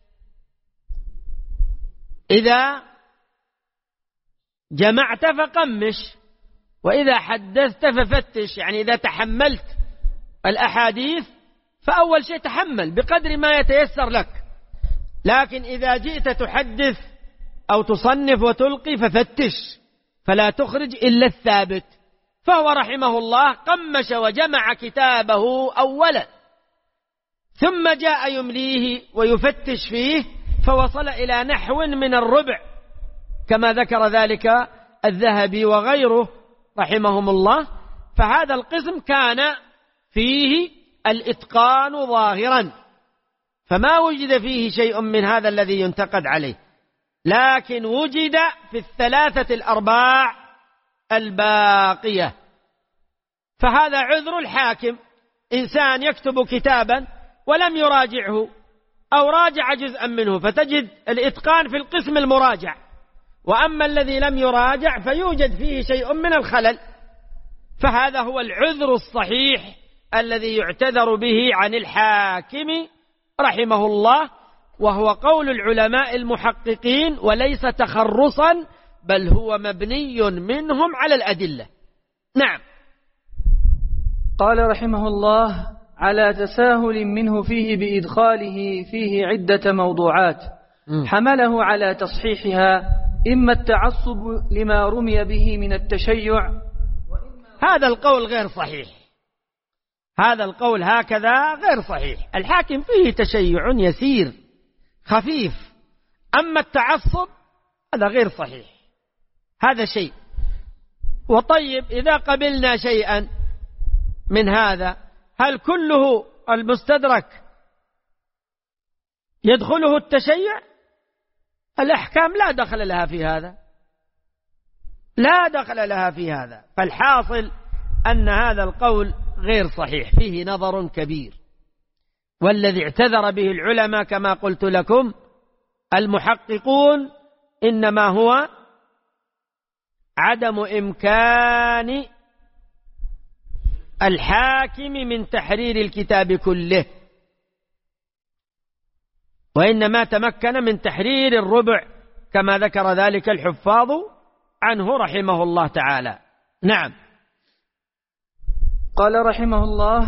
إذا جمعت فقمش، وإذا حدثت ففتش، يعني إذا تحملت الأحاديث فأول شيء تحمل بقدر ما يتيسر لك، لكن إذا جئت تحدث أو تصنف وتلقي ففتش فلا تخرج إلا الثابت. فهو رحمه الله قمش وجمع كتابه أولا ثم جاء يمليه ويفتش فيه فوصل إلى نحو من الربع كما ذكر ذلك الذهبي وغيره رحمهم الله. فهذا القسم كان فيه الإتقان ظاهرا، فما وجد فيه شيء من هذا الذي ينتقد عليه، لكن وجد في الثلاثة الأرباع الباقية. فهذا عذر الحاكم، إنسان يكتب كتابا ولم يراجعه أو راجع جزءا منه فتجد الإتقان في القسم المراجع، وأما الذي لم يراجع فيوجد فيه شيء من الخلل، فهذا هو العذر الصحيح الذي يعتذر به عن الحاكم رحمه الله، وهو قول العلماء المحققين وليس تخرصا بل هو مبني منهم على الأدلة. نعم. قال رحمه الله: على تساهل منه فيه بإدخاله فيه عدة موضوعات حمله على تصحيحها، إما التعصب لما رمي به من التشيع. هذا القول غير صحيح، هذا القول هكذا غير صحيح. الحاكم فيه تشيع يسير خفيف، أما التعصب هذا غير صحيح، هذا شيء. وطيب إذا قبلنا شيئا من هذا هل كله المستدرك يدخله التشيع؟ الأحكام لا دخل لها في هذا، لا دخل لها في هذا. فالحاصل أن هذا القول غير صحيح، فيه نظر كبير، والذي اعتذر به العلماء كما قلت لكم المحققون إنما هو عدم إمكان الحاكم من تحرير الكتاب كله، وإنما تمكن من تحرير الربع كما ذكر ذلك الحفاظ عنه رحمه الله تعالى. نعم. قال رحمه الله: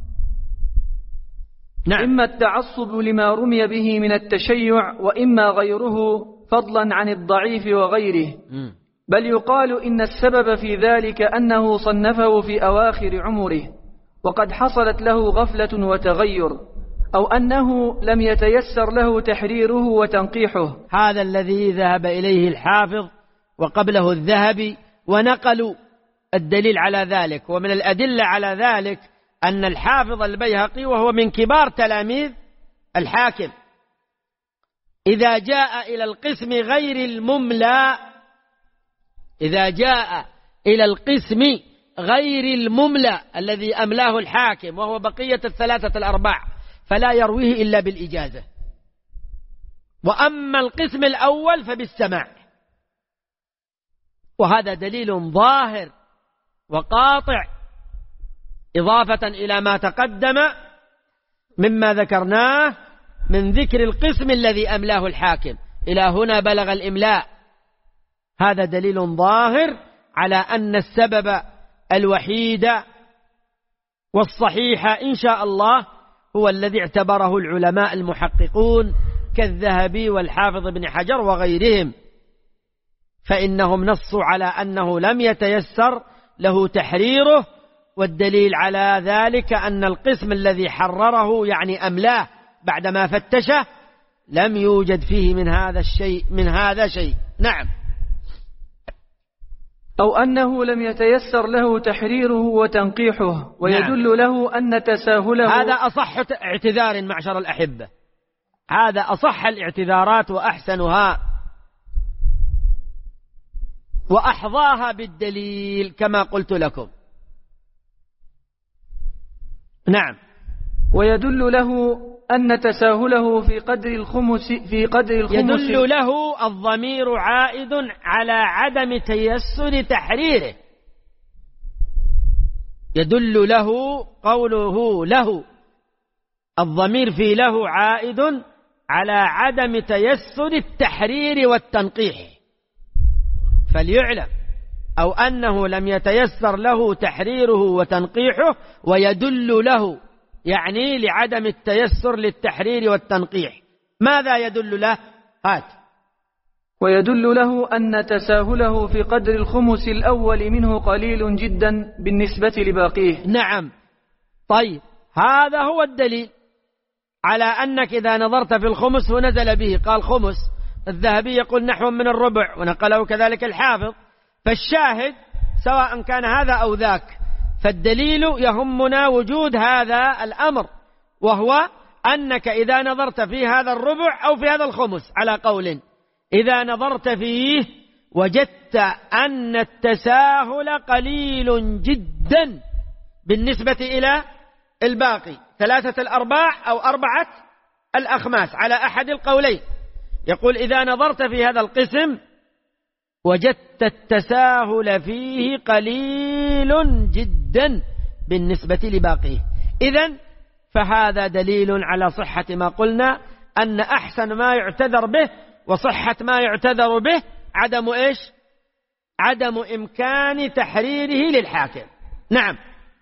نعم. إما التعصب لما رمي به من التشيع وإما غيره فضلا عن الضعيف وغيره، بل يقال إن السبب في ذلك أنه صنفه في أواخر عمره وقد حصلت له غفلة وتغير، أو أنه لم يتيسر له تحريره وتنقيحه. هذا الذي ذهب إليه الحافظ وقبله الذهبي، ونقلوا الدليل على ذلك. ومن الأدلة على ذلك أن الحافظ البيهقي وهو من كبار تلاميذ الحاكم إذا جاء إلى القسم غير المملى، إذا جاء إلى القسم غير المملى الذي أملاه الحاكم وهو بقية الثلاثة الأرباع فلا يرويه إلا بالإجازة، وأما القسم الأول فبالسماع. وهذا دليل ظاهر وقاطع إضافة إلى ما تقدم مما ذكرناه من ذكر القسم الذي أملاه الحاكم إلى هنا بلغ الإملاء. هذا دليل ظاهر على أن السبب الوحيد والصحيح إن شاء الله هو الذي اعتبره العلماء المحققون كالذهبي والحافظ بن حجر وغيرهم، فإنهم نصوا على أنه لم يتيسر له تحريره، والدليل على ذلك أن القسم الذي حرره يعني أملاه بعدما فتشه لم يوجد فيه من هذا شيء. نعم. أو أنه لم يتيسر له تحريره وتنقيحه، ويدل له أن تساهله. هذا أصح اعتذار معشر الأحبة، هذا أصح الاعتذارات وأحسنها وأحظاها بالدليل كما قلت لكم. نعم. ويدل له أن تساهله في قدر الخمس يدل له الضمير عائد على عدم تيسر تحريره، يدل له قوله له، الضمير في له عائد على عدم تيسر التحرير والتنقيح، فليعلم أو أنه لم يتيسر له تحريره وتنقيحه، ويدل له يعني لعدم التيسر للتحرير والتنقيح. ماذا يدل له؟ هات. ويدل له أن تساهله في قدر الخمس الأول منه قليل جدا بالنسبة لباقيه. نعم. طيب هذا هو الدليل على أنك إذا نظرت في الخمس ونزل به قال خمس، الذهبي يقول نحو من الربع، ونقله كذلك الحافظ. فالشاهد سواء كان هذا أو ذاك، فالدليل يهمنا وجود هذا الأمر، وهو أنك إذا نظرت في هذا الربع أو في هذا الخمس، على قول إذا نظرت فيه وجدت أن التساهل قليل جدا بالنسبة إلى الباقي، 3/4 أو 4 الأخماس على أحد القولين. يقول إذا نظرت في هذا القسم وجدت التساهل فيه قليل جدا بالنسبة لباقيه، إذن فهذا دليل على صحة ما قلنا، أن أحسن ما يعتذر به وصحة ما يعتذر به عدم إيش؟ عدم إمكان تحريره للحاكم. نعم.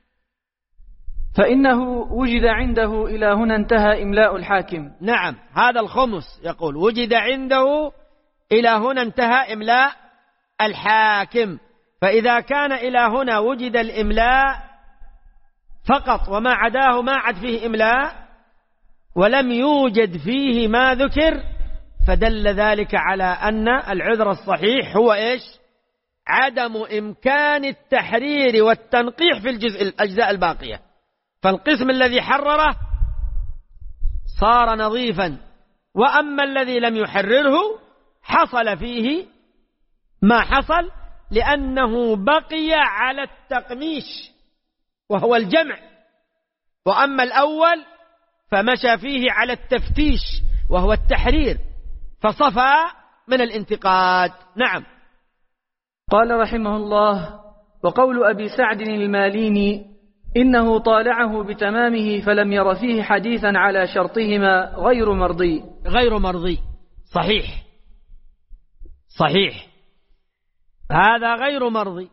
فإنه وجد عنده إلى هنا انتهى إملاء الحاكم. نعم، هذا الخمس يقول وجد عنده إلى هنا انتهى إملاء الحاكم، فإذا كان إلى هنا وجد الإملاء فقط وما عداه ما عد فيه إملاء ولم يوجد فيه ما ذكر، فدل ذلك على أن العذر الصحيح هو إيش؟ عدم إمكان التحرير والتنقيح في الأجزاء الباقية. فالقسم الذي حرره صار نظيفا، وأما الذي لم يحرره حصل فيه ما حصل لأنه بقي على التقميش وهو الجمع، وأما الأول فمشى فيه على التفتيش وهو التحرير، فصفى من الانتقاد. نعم. قال رحمه الله: وقول أبي سعد الماليني إنه طالعه بتمامه فلم ير فيه حديثا على شرطهما غير مرضي. غير مرضي، صحيح صحيح، هذا غير مرضي،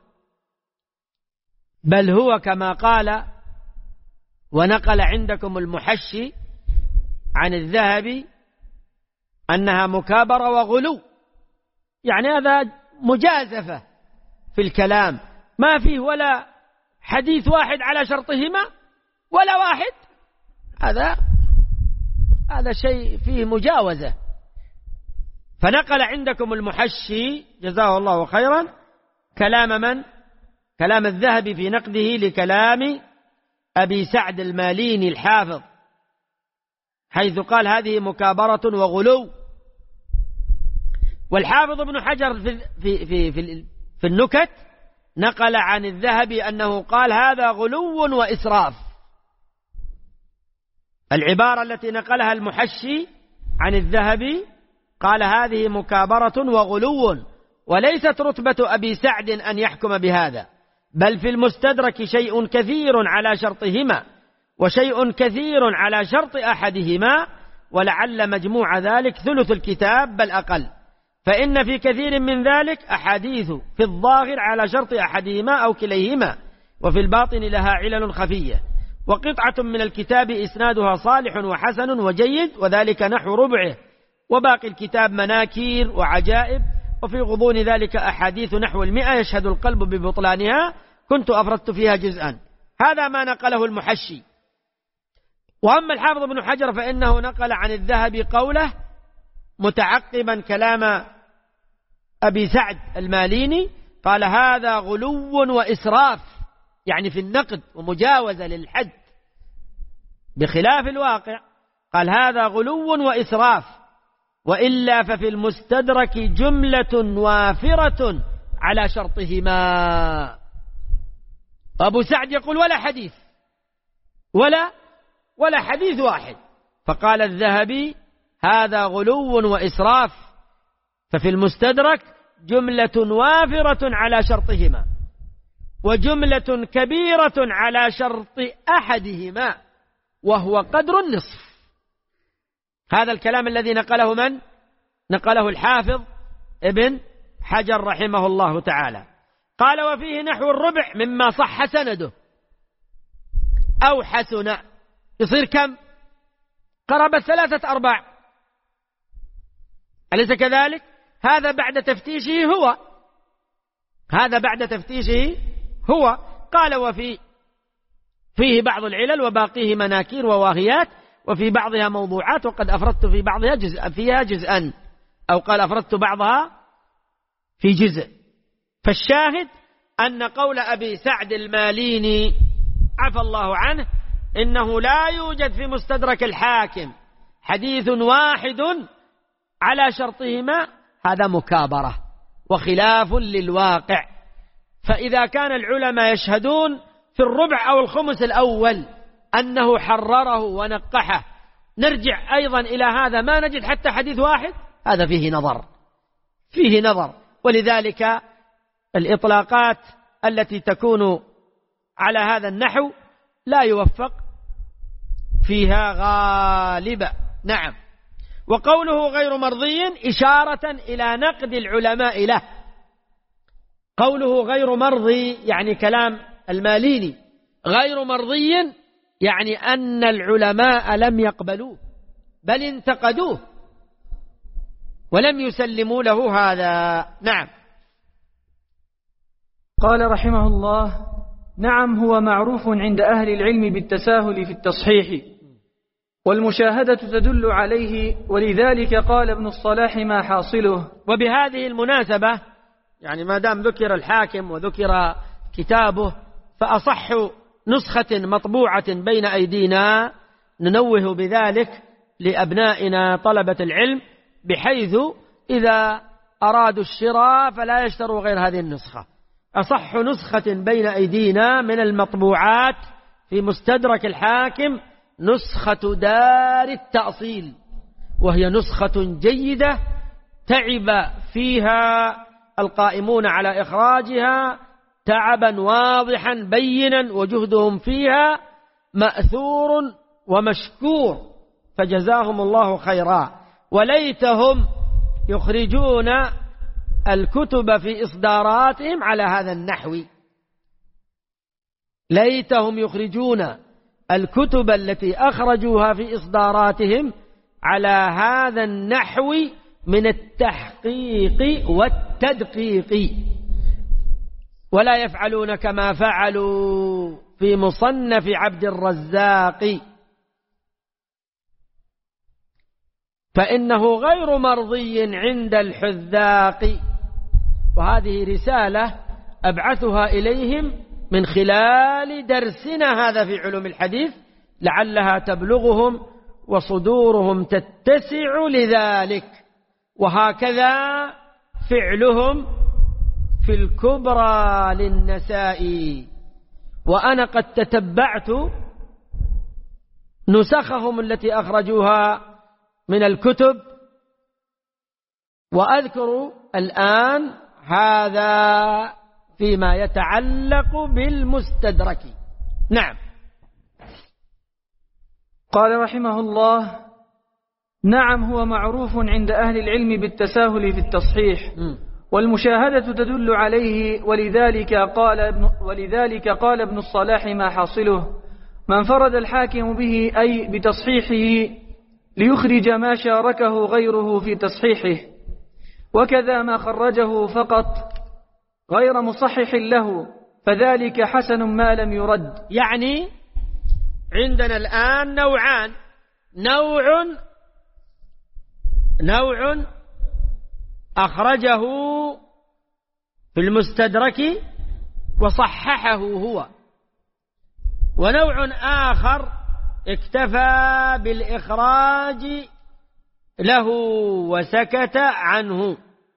بل هو كما قال ونقل عندكم المحشي عن الذهبي أنها مكابرة وغلو، يعني هذا مجازفة في الكلام، ما فيه ولا حديث واحد على شرطهما ولا واحد، هذا شيء فيه مجاوزة. فنقل عندكم المحشي جزاه الله خيرا كلام من؟ كلام الذهبي في نقده لكلام أبي سعد الماليني الحافظ، حيث قال هذه مكابرة وغلو. والحافظ ابن حجر في النكت نقل عن الذهبي أنه قال هذا غلو وإسراف. العبارة التي نقلها المحشي عن الذهبي قال هذه مكابرة وغلو، وليست رتبة أبي سعد أن يحكم بهذا، بل في المستدرك شيء كثير على شرطهما وشيء كثير على شرط أحدهما، ولعل مجموع ذلك ثلث الكتاب بل أقل، فإن في كثير من ذلك أحاديث في الظاهر على شرط أحدهما أو كليهما، وفي الباطن لها علل خفية، وقطعة من الكتاب إسنادها صالح وحسن وجيد وذلك نحو ربعه، وباقي الكتاب مناكير وعجائب، وفي غضون ذلك أحاديث نحو 100 يشهد القلب ببطلانها، كنت أفردت فيها جزءا. هذا ما نقله المحشي. وأما الحافظ ابن حجر فإنه نقل عن الذهبي قوله متعقبا كلام أبي سعد الماليني قال هذا غلو وإسراف، يعني في النقد ومجاوزة للحد، بخلاف الواقع. قال هذا غلو وإسراف، وإلا ففي المستدرك جملة وافرة على شرطهما. أبو سعد يقول ولا حديث، ولا حديث واحد. فقال الذهبي هذا غلو وإسراف، ففي المستدرك جملة وافرة على شرطهما، وجملة كبيرة على شرط أحدهما، وهو قدر النصف. هذا الكلام الذي نقله من؟ نقله الحافظ ابن حجر رحمه الله تعالى. قال وفيه نحو الربع مما صح سنده أو حسن، يصير كم؟ قرابة 3/4، أليس كذلك؟ هذا بعد تفتيشه هو، هذا بعد تفتيشه هو. قال فيه بعض العلل وباقيه مناكير وواهيات، وفي بعضها موضوعات، وقد أفردت في بعضها فيها جزءا، أو قال أفردت بعضها في جزء. فالشاهد أن قول أبي سعد الماليني عفى الله عنه إنه لا يوجد في مستدرك الحاكم حديث واحد على شرطهما، هذا مكابرة وخلاف للواقع. فإذا كان العلماء يشهدون في الربع أو الخمس الأول أنه حرره ونقحه، نرجع أيضا إلى هذا ما نجد حتى حديث واحد، هذا فيه نظر. ولذلك الإطلاقات التي تكون على هذا النحو لا يوفق فيها غالبا. نعم. وقوله غير مرضي إشارة إلى نقد العلماء له. قوله غير مرضي يعني كلام الماليني، غير مرضي يعني أن العلماء لم يقبلوه بل انتقدوه ولم يسلموا له هذا. نعم. قال رحمه الله نعم هو معروف عند أهل العلم بالتساهل في التصحيح، والمشاهدة تدل عليه، ولذلك قال ابن الصلاح ما حاصله. وبهذه المناسبة يعني ما دام ذكر الحاكم وذكر كتابه، فأصح نسخة مطبوعة بين أيدينا ننوه بذلك لأبنائنا طلبة العلم، بحيث إذا أرادوا الشراء فلا يشتروا غير هذه النسخة. أصح نسخة بين أيدينا من المطبوعات في مستدرك الحاكم نسخة دار التأصيل، وهي نسخة جيدة تعب فيها القائمون على إخراجها تعبا واضحا بينا، وجهدهم فيها مأثور ومشكور، فجزاهم الله خيرا. وليتهم يخرجون الكتب في إصداراتهم على هذا النحو، ليتهم يخرجون الكتب التي أخرجوها في إصداراتهم على هذا النحو من التحقيق والتدقيق، ولا يفعلون كما فعلوا في مصنف عبد الرزاق، فإنه غير مرضي عند الحذاق. وهذه رسالة أبعثها إليهم من خلال درسنا هذا في علوم الحديث، لعلها تبلغهم وصدورهم تتسع لذلك. وهكذا فعلهم في الكبرى للنسائي. وأنا قد تتبعت نسخهم التي أخرجوها من الكتب، وأذكر الآن هذا فيما يتعلق بالمستدرك. نعم. قال رحمه الله نعم هو معروف عند أهل العلم بالتساهل في التصحيح، والمشاهدة تدل عليه، ولذلك قال ابن الصلاح ما حاصله ما انفرد الحاكم به أي بتصحيحه ليخرج ما شاركه غيره في تصحيحه، وكذا ما خرجه فقط غير مصحح له فذلك حسن ما لم يرد. يعني عندنا الآن نوعان، نوع أخرجه في المستدرك وصححه هو. ونوع آخر اكتفى بالإخراج له وسكت عنه.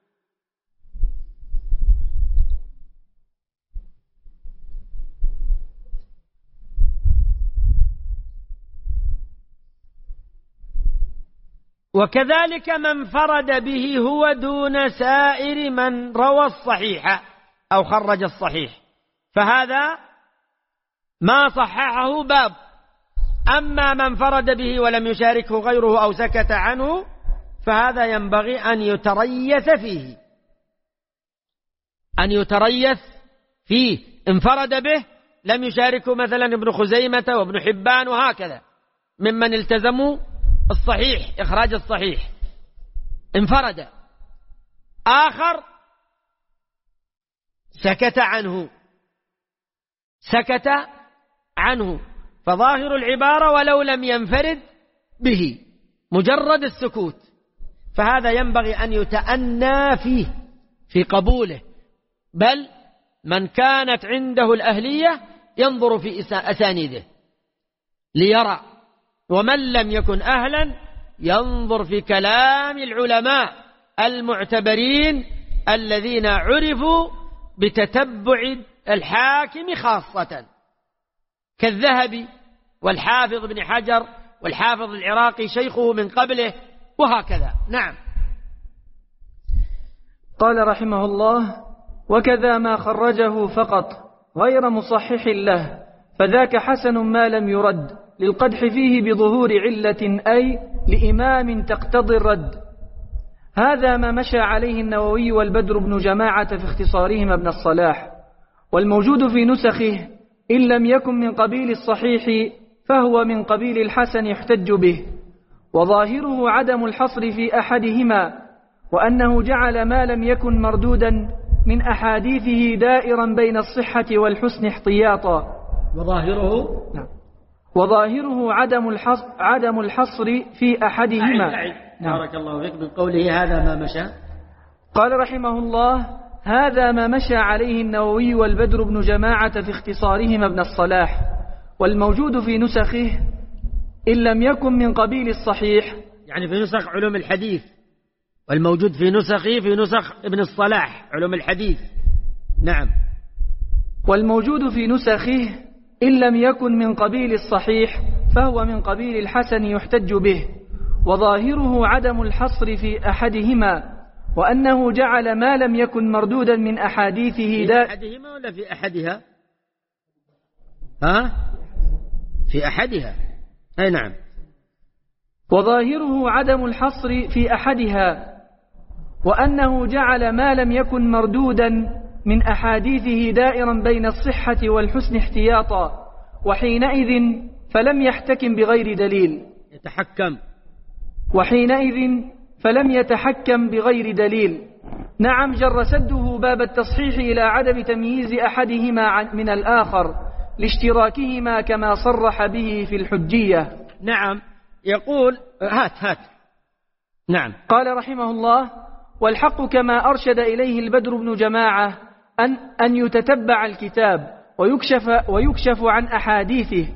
وكذلك من فرد به هو دون سائر من روى الصحيح أو خرج الصحيح، فهذا ما صححه باب. أما من فرد به ولم يشاركه غيره أو سكت عنه فهذا ينبغي أن يتريث فيه، أن يتريث فيه. انفرد به لم يشاركه مثلا ابن خزيمة وابن حبان وهكذا ممن التزموا الصحيح، إخراج الصحيح، انفرد. آخر سكت عنه، فظاهر العبارة ولو لم ينفرد به مجرد السكوت، فهذا ينبغي أن يتأنى فيه في قبوله، بل من كانت عنده الأهلية ينظر في أسانيده ليرى، ومن لم يكن أهلا ينظر في كلام العلماء المعتبرين الذين عرفوا بتتبع الحاكم خاصة، كالذهبي والحافظ بن حجر والحافظ العراقي شيخه من قبله وهكذا. نعم. قال رحمه الله: وكذا ما خرجه فقط غير مصحح له، فذاك حسن ما لم يرد، للقدح فيه بظهور علة أي لإمام تقتضي الرد. هذا ما مشى عليه النووي والبدر بن جماعة في اختصارهما ابن الصلاح. والموجود في نسخه إن لم يكن من قبيل الصحيح فهو من قبيل الحسن يحتج به، وظاهره عدم الحصر في أحدهما، وأنه جعل ما لم يكن مردودا من أحاديثه دائرا بين الصحة والحسن احتياطا. وظاهره عدم الحصر في أحدهما. بارك الله فيك. من قوله هذا ما مشى، قال رحمه الله: هذا ما مشى عليه النووي والبدر بن جماعة في اختصارهما ابن الصلاح. والموجود في نسخه إن لم يكن من قبيل الصحيح، يعني في نسخ علوم الحديث، والموجود في نسخه في نسخ ابن الصلاح علوم الحديث. نعم. والموجود في نسخه إن لم يكن من قبيل الصحيح فهو من قبيل الحسن يحتج به، وظاهره عدم الحصر في أحدهما، وأنه جعل ما لم يكن مردودا من أحاديثه في أحدهما ولا في أحدها؟ في أحدها. أي نعم. وظاهره عدم الحصر في أحدها، وأنه جعل ما لم يكن مردودا من أحاديثه دائرا بين الصحة والحسن احتياطا، وحينئذ فلم يحتكم بغير دليل. فلم يتحكم بغير دليل. نعم، جر سده باب التصحيح إلى عدم تمييز أحدهما من الآخر لاشتراكهما كما صرح به في الحجية. نعم. يقول هات. نعم. قال رحمه الله: والحق كما أرشد إليه البدر بن جماعة أن يتتبع الكتاب ويكشف عن أحاديثه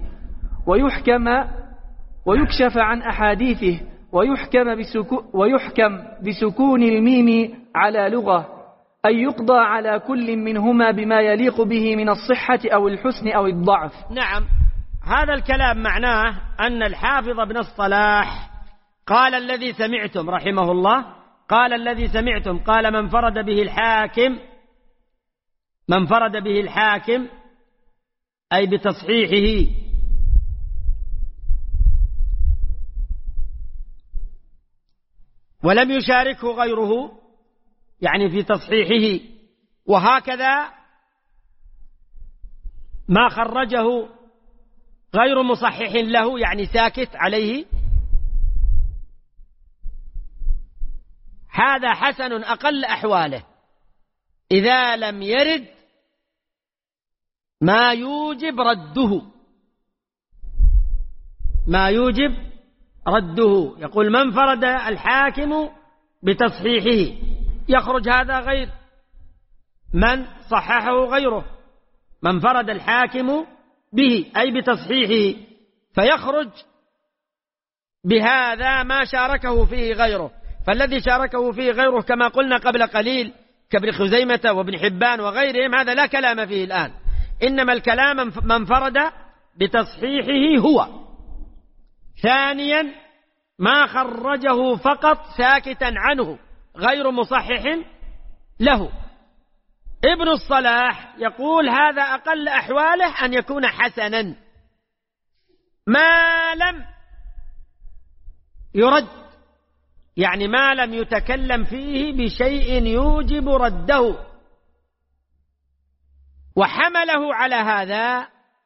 ويحكم بسكون الميم على لغة، أي يقضى على كل منهما بما يليق به من الصحة أو الحسن أو الضعف. نعم. هذا الكلام معناه أن الحافظ ابن الصلاح قال الذي سمعتم رحمه الله، قال من فرد به الحاكم أي بتصحيحه ولم يشاركه غيره، يعني في تصحيحه، وهكذا ما خرجه غير مصحح له، يعني ساكت عليه، هذا حسن أقل أحواله إذا لم يرد ما يوجب رده. يقول من فرد الحاكم بتصحيحه، يخرج هذا غير من صححه غيره، من فرد الحاكم به أي بتصحيحه، فيخرج بهذا ما شاركه فيه غيره. فالذي شاركه فيه غيره كما قلنا قبل قليل كابن خزيمة وابن حبان وغيرهم هذا لا كلام فيه الآن، إنما الكلام من فرد بتصحيحه هو. ثانيا ما خرجه فقط ساكتا عنه غير مصحح له. ابن الصلاح يقول هذا أقل أحواله أن يكون حسنا ما لم يرد، يعني ما لم يتكلم فيه بشيء يوجب رده. وحمله على هذا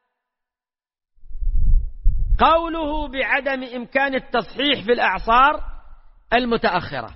قوله بعدم إمكان التصحيح في الأعصار المتأخرة،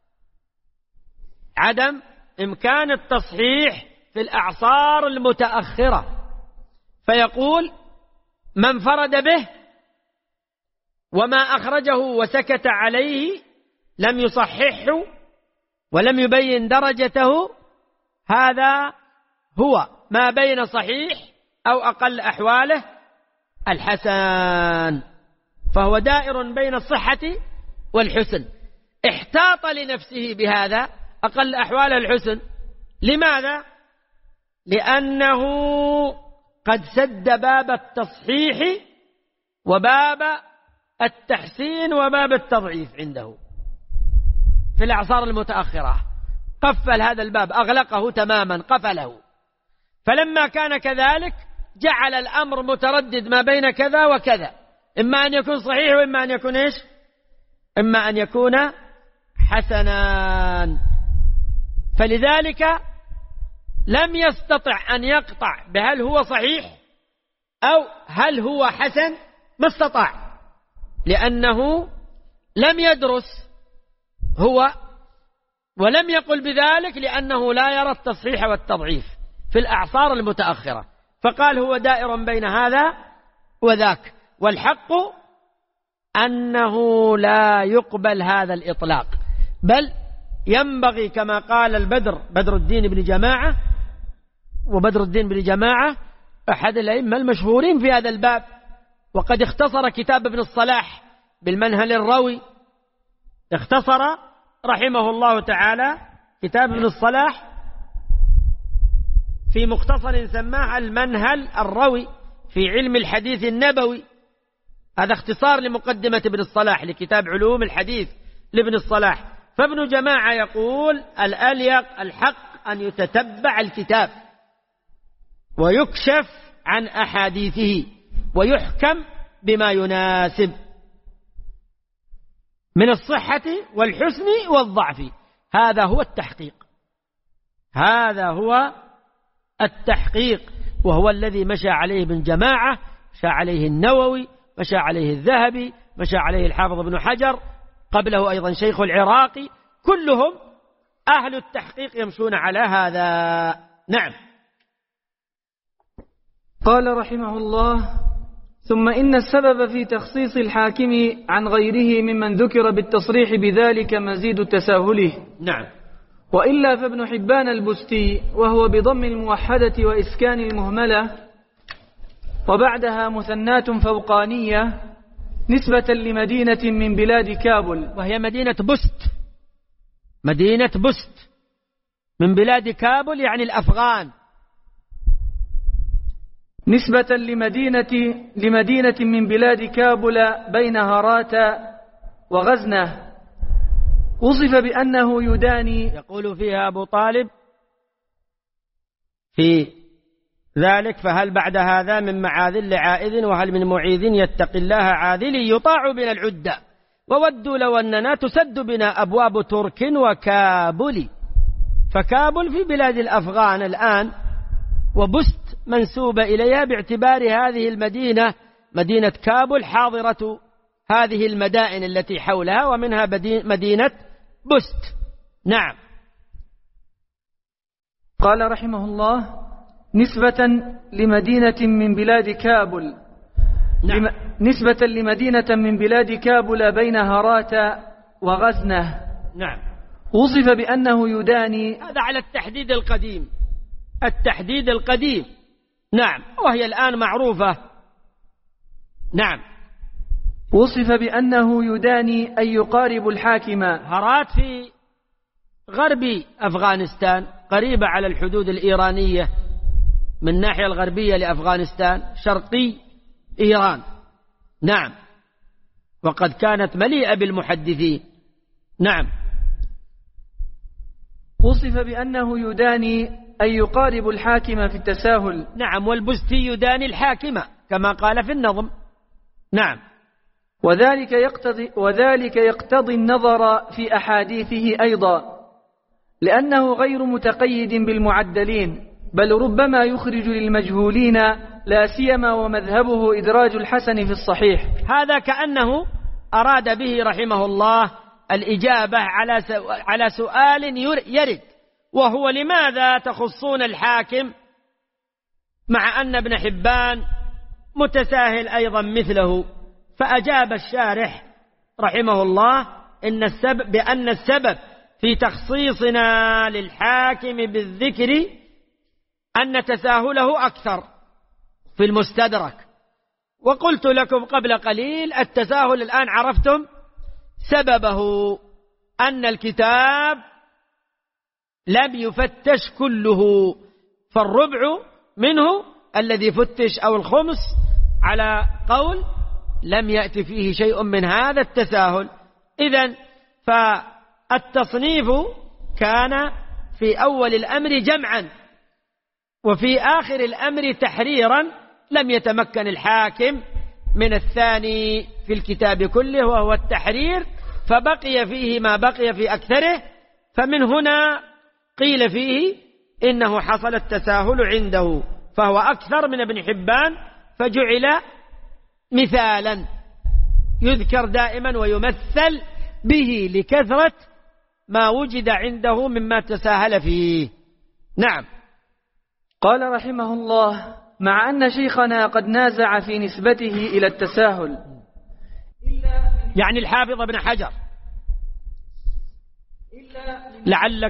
عدم إمكان التصحيح في الأعصار المتأخرة، فيقول من فرد به وما أخرجه وسكت عليه لم يصححه ولم يبين درجته، هذا هو ما بين صحيح أو أقل أحواله الحسن، فهو دائر بين الصحة والحسن. احتاط لنفسه بهذا أقل أحواله الحسن. لماذا؟ لأنه قد سد باب التصحيح وباب التحسين وباب التضعيف عنده في الأعصار المتأخرة، قفل هذا الباب، أغلقه تماما، قفله. فلما كان كذلك جعل الأمر متردد ما بين كذا وكذا، إما أن يكون صحيح وإما أن يكون إيش؟ إما أن يكون حسنا. فلذلك لم يستطع أن يقطع بهل هو صحيح أو هل هو حسن، ما استطاع، لأنه لم يدرس هو، ولم يقل بذلك لأنه لا يرى التصحيح والتضعيف في الأعصار المتأخرة، فقال هو دائر بين هذا وذاك. والحق أنه لا يقبل هذا الإطلاق، بل ينبغي كما قال بدر الدين بن جماعة، وبدر الدين بن جماعة أحد الأئمة المشهورين في هذا الباب، وقد اختصر كتاب ابن الصلاح بالمنهل الروي، اختصر رحمه الله تعالى كتاب ابن الصلاح في مختصر سماه المنهل الروي في علم الحديث النبوي. هذا اختصار لمقدمة ابن الصلاح لكتاب علوم الحديث لابن الصلاح. فابن جماعة يقول الأليق الحق أن يتتبع الكتاب ويكشف عن أحاديثه ويحكم بما يناسب من الصحة والحسن والضعف. هذا هو التحقيق، هذا هو التحقيق، وهو الذي مشى عليه ابن جماعة، مشى عليه النووي، مشى عليه الذهبي، مشى عليه الحافظ ابن حجر، قبله أيضا شيخ العراقي، كلهم أهل التحقيق يمشون على هذا. نعم. قال رحمه الله: ثم إن السبب في تخصيص الحاكم عن غيره ممن ذكر بالتصريح بذلك مزيد تساهله. نعم. وإلا فابن حبان البستي وهو بضم الموحدة وإسكان المهملة وبعدها مثنات فوقانية نسبة لمدينة من بلاد كابل، وهي مدينة بست، مدينة بست من بلاد كابل يعني الأفغان، نسبة لمدينة من بلاد كابل بين هرات وغزنة، وصف بأنه يداني. يقول فيها أبو طالب في ذلك: فهل بعد هذا من معاذ لعائذ، وهل من معيذ يتقي الله عاذلي، يطاع بنا العدة وودوا لو أننا تسد بنا أبواب ترك وكابل. فكابل في بلاد الأفغان الآن، وبست منسوبة إليها باعتبار هذه المدينة مدينة كابل حاضرة هذه المدائن التي حولها، ومنها مدينة بست. نعم. قال رحمه الله: نسبة لمدينة من بلاد كابل. نعم. نسبة لمدينة من بلاد كابل بين هرات وغزنة. نعم. وصف بأنه يداني. هذا على التحديد القديم، التحديد القديم. نعم، وهي الآن معروفة. نعم. وصف بأنه يداني أي يقارب الحاكم. هرات في غرب أفغانستان، قريبة على الحدود الإيرانية من الناحية الغربية لأفغانستان، شرقي إيران. نعم، وقد كانت مليئة بالمحدثين. نعم. وصف بأنه يداني أي يقارب الحاكم في التساهل. نعم، والبستي يداني الحاكم كما قال في النظم. نعم. وذلك يقتضي النظر في أحاديثه أيضا، لأنه غير متقيد بالمعدلين، بل ربما يخرج للمجهولين، لا سيما ومذهبه إدراج الحسن في الصحيح. هذا كأنه أراد به رحمه الله الإجابة على سؤال يرد، وهو لماذا تخصون الحاكم مع أن ابن حبان متساهل أيضا مثله؟ فأجاب الشارح رحمه الله بأن السبب في تخصيصنا للحاكم بالذكر أن تساهله أكثر في المستدرك. وقلت لكم قبل قليل التساهل الآن عرفتم سببه، أن الكتاب لم يفتش كله، فالربع منه الذي فتش أو الخمس على قول لم يأتي فيه شيء من هذا التساهل. إذن فالتصنيف كان في أول الأمر جمعا، وفي آخر الأمر تحريرا، لم يتمكن الحاكم من الثاني في الكتاب كله وهو التحرير، فبقي فيه ما بقي في أكثره. فمن هنا قيل فيه إنه حصل التساهل عنده، فهو أكثر من ابن حبان، فجعل مثالا يذكر دائما ويمثل به لكثرة ما وجد عنده مما تساهل فيه. نعم. قال رحمه الله: مع أن شيخنا قد نازع في نسبته إلى التساهل، يعني الحافظ ابن حجر. لعلك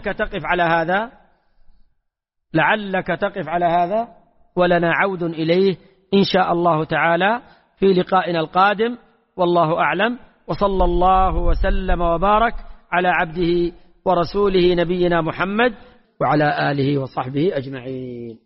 تقف على هذا ولنا عود إليه إن شاء الله تعالى في لقائنا القادم، والله أعلم، وصلى الله وسلم وبارك على عبده ورسوله نبينا محمد وعلى آله وصحبه أجمعين.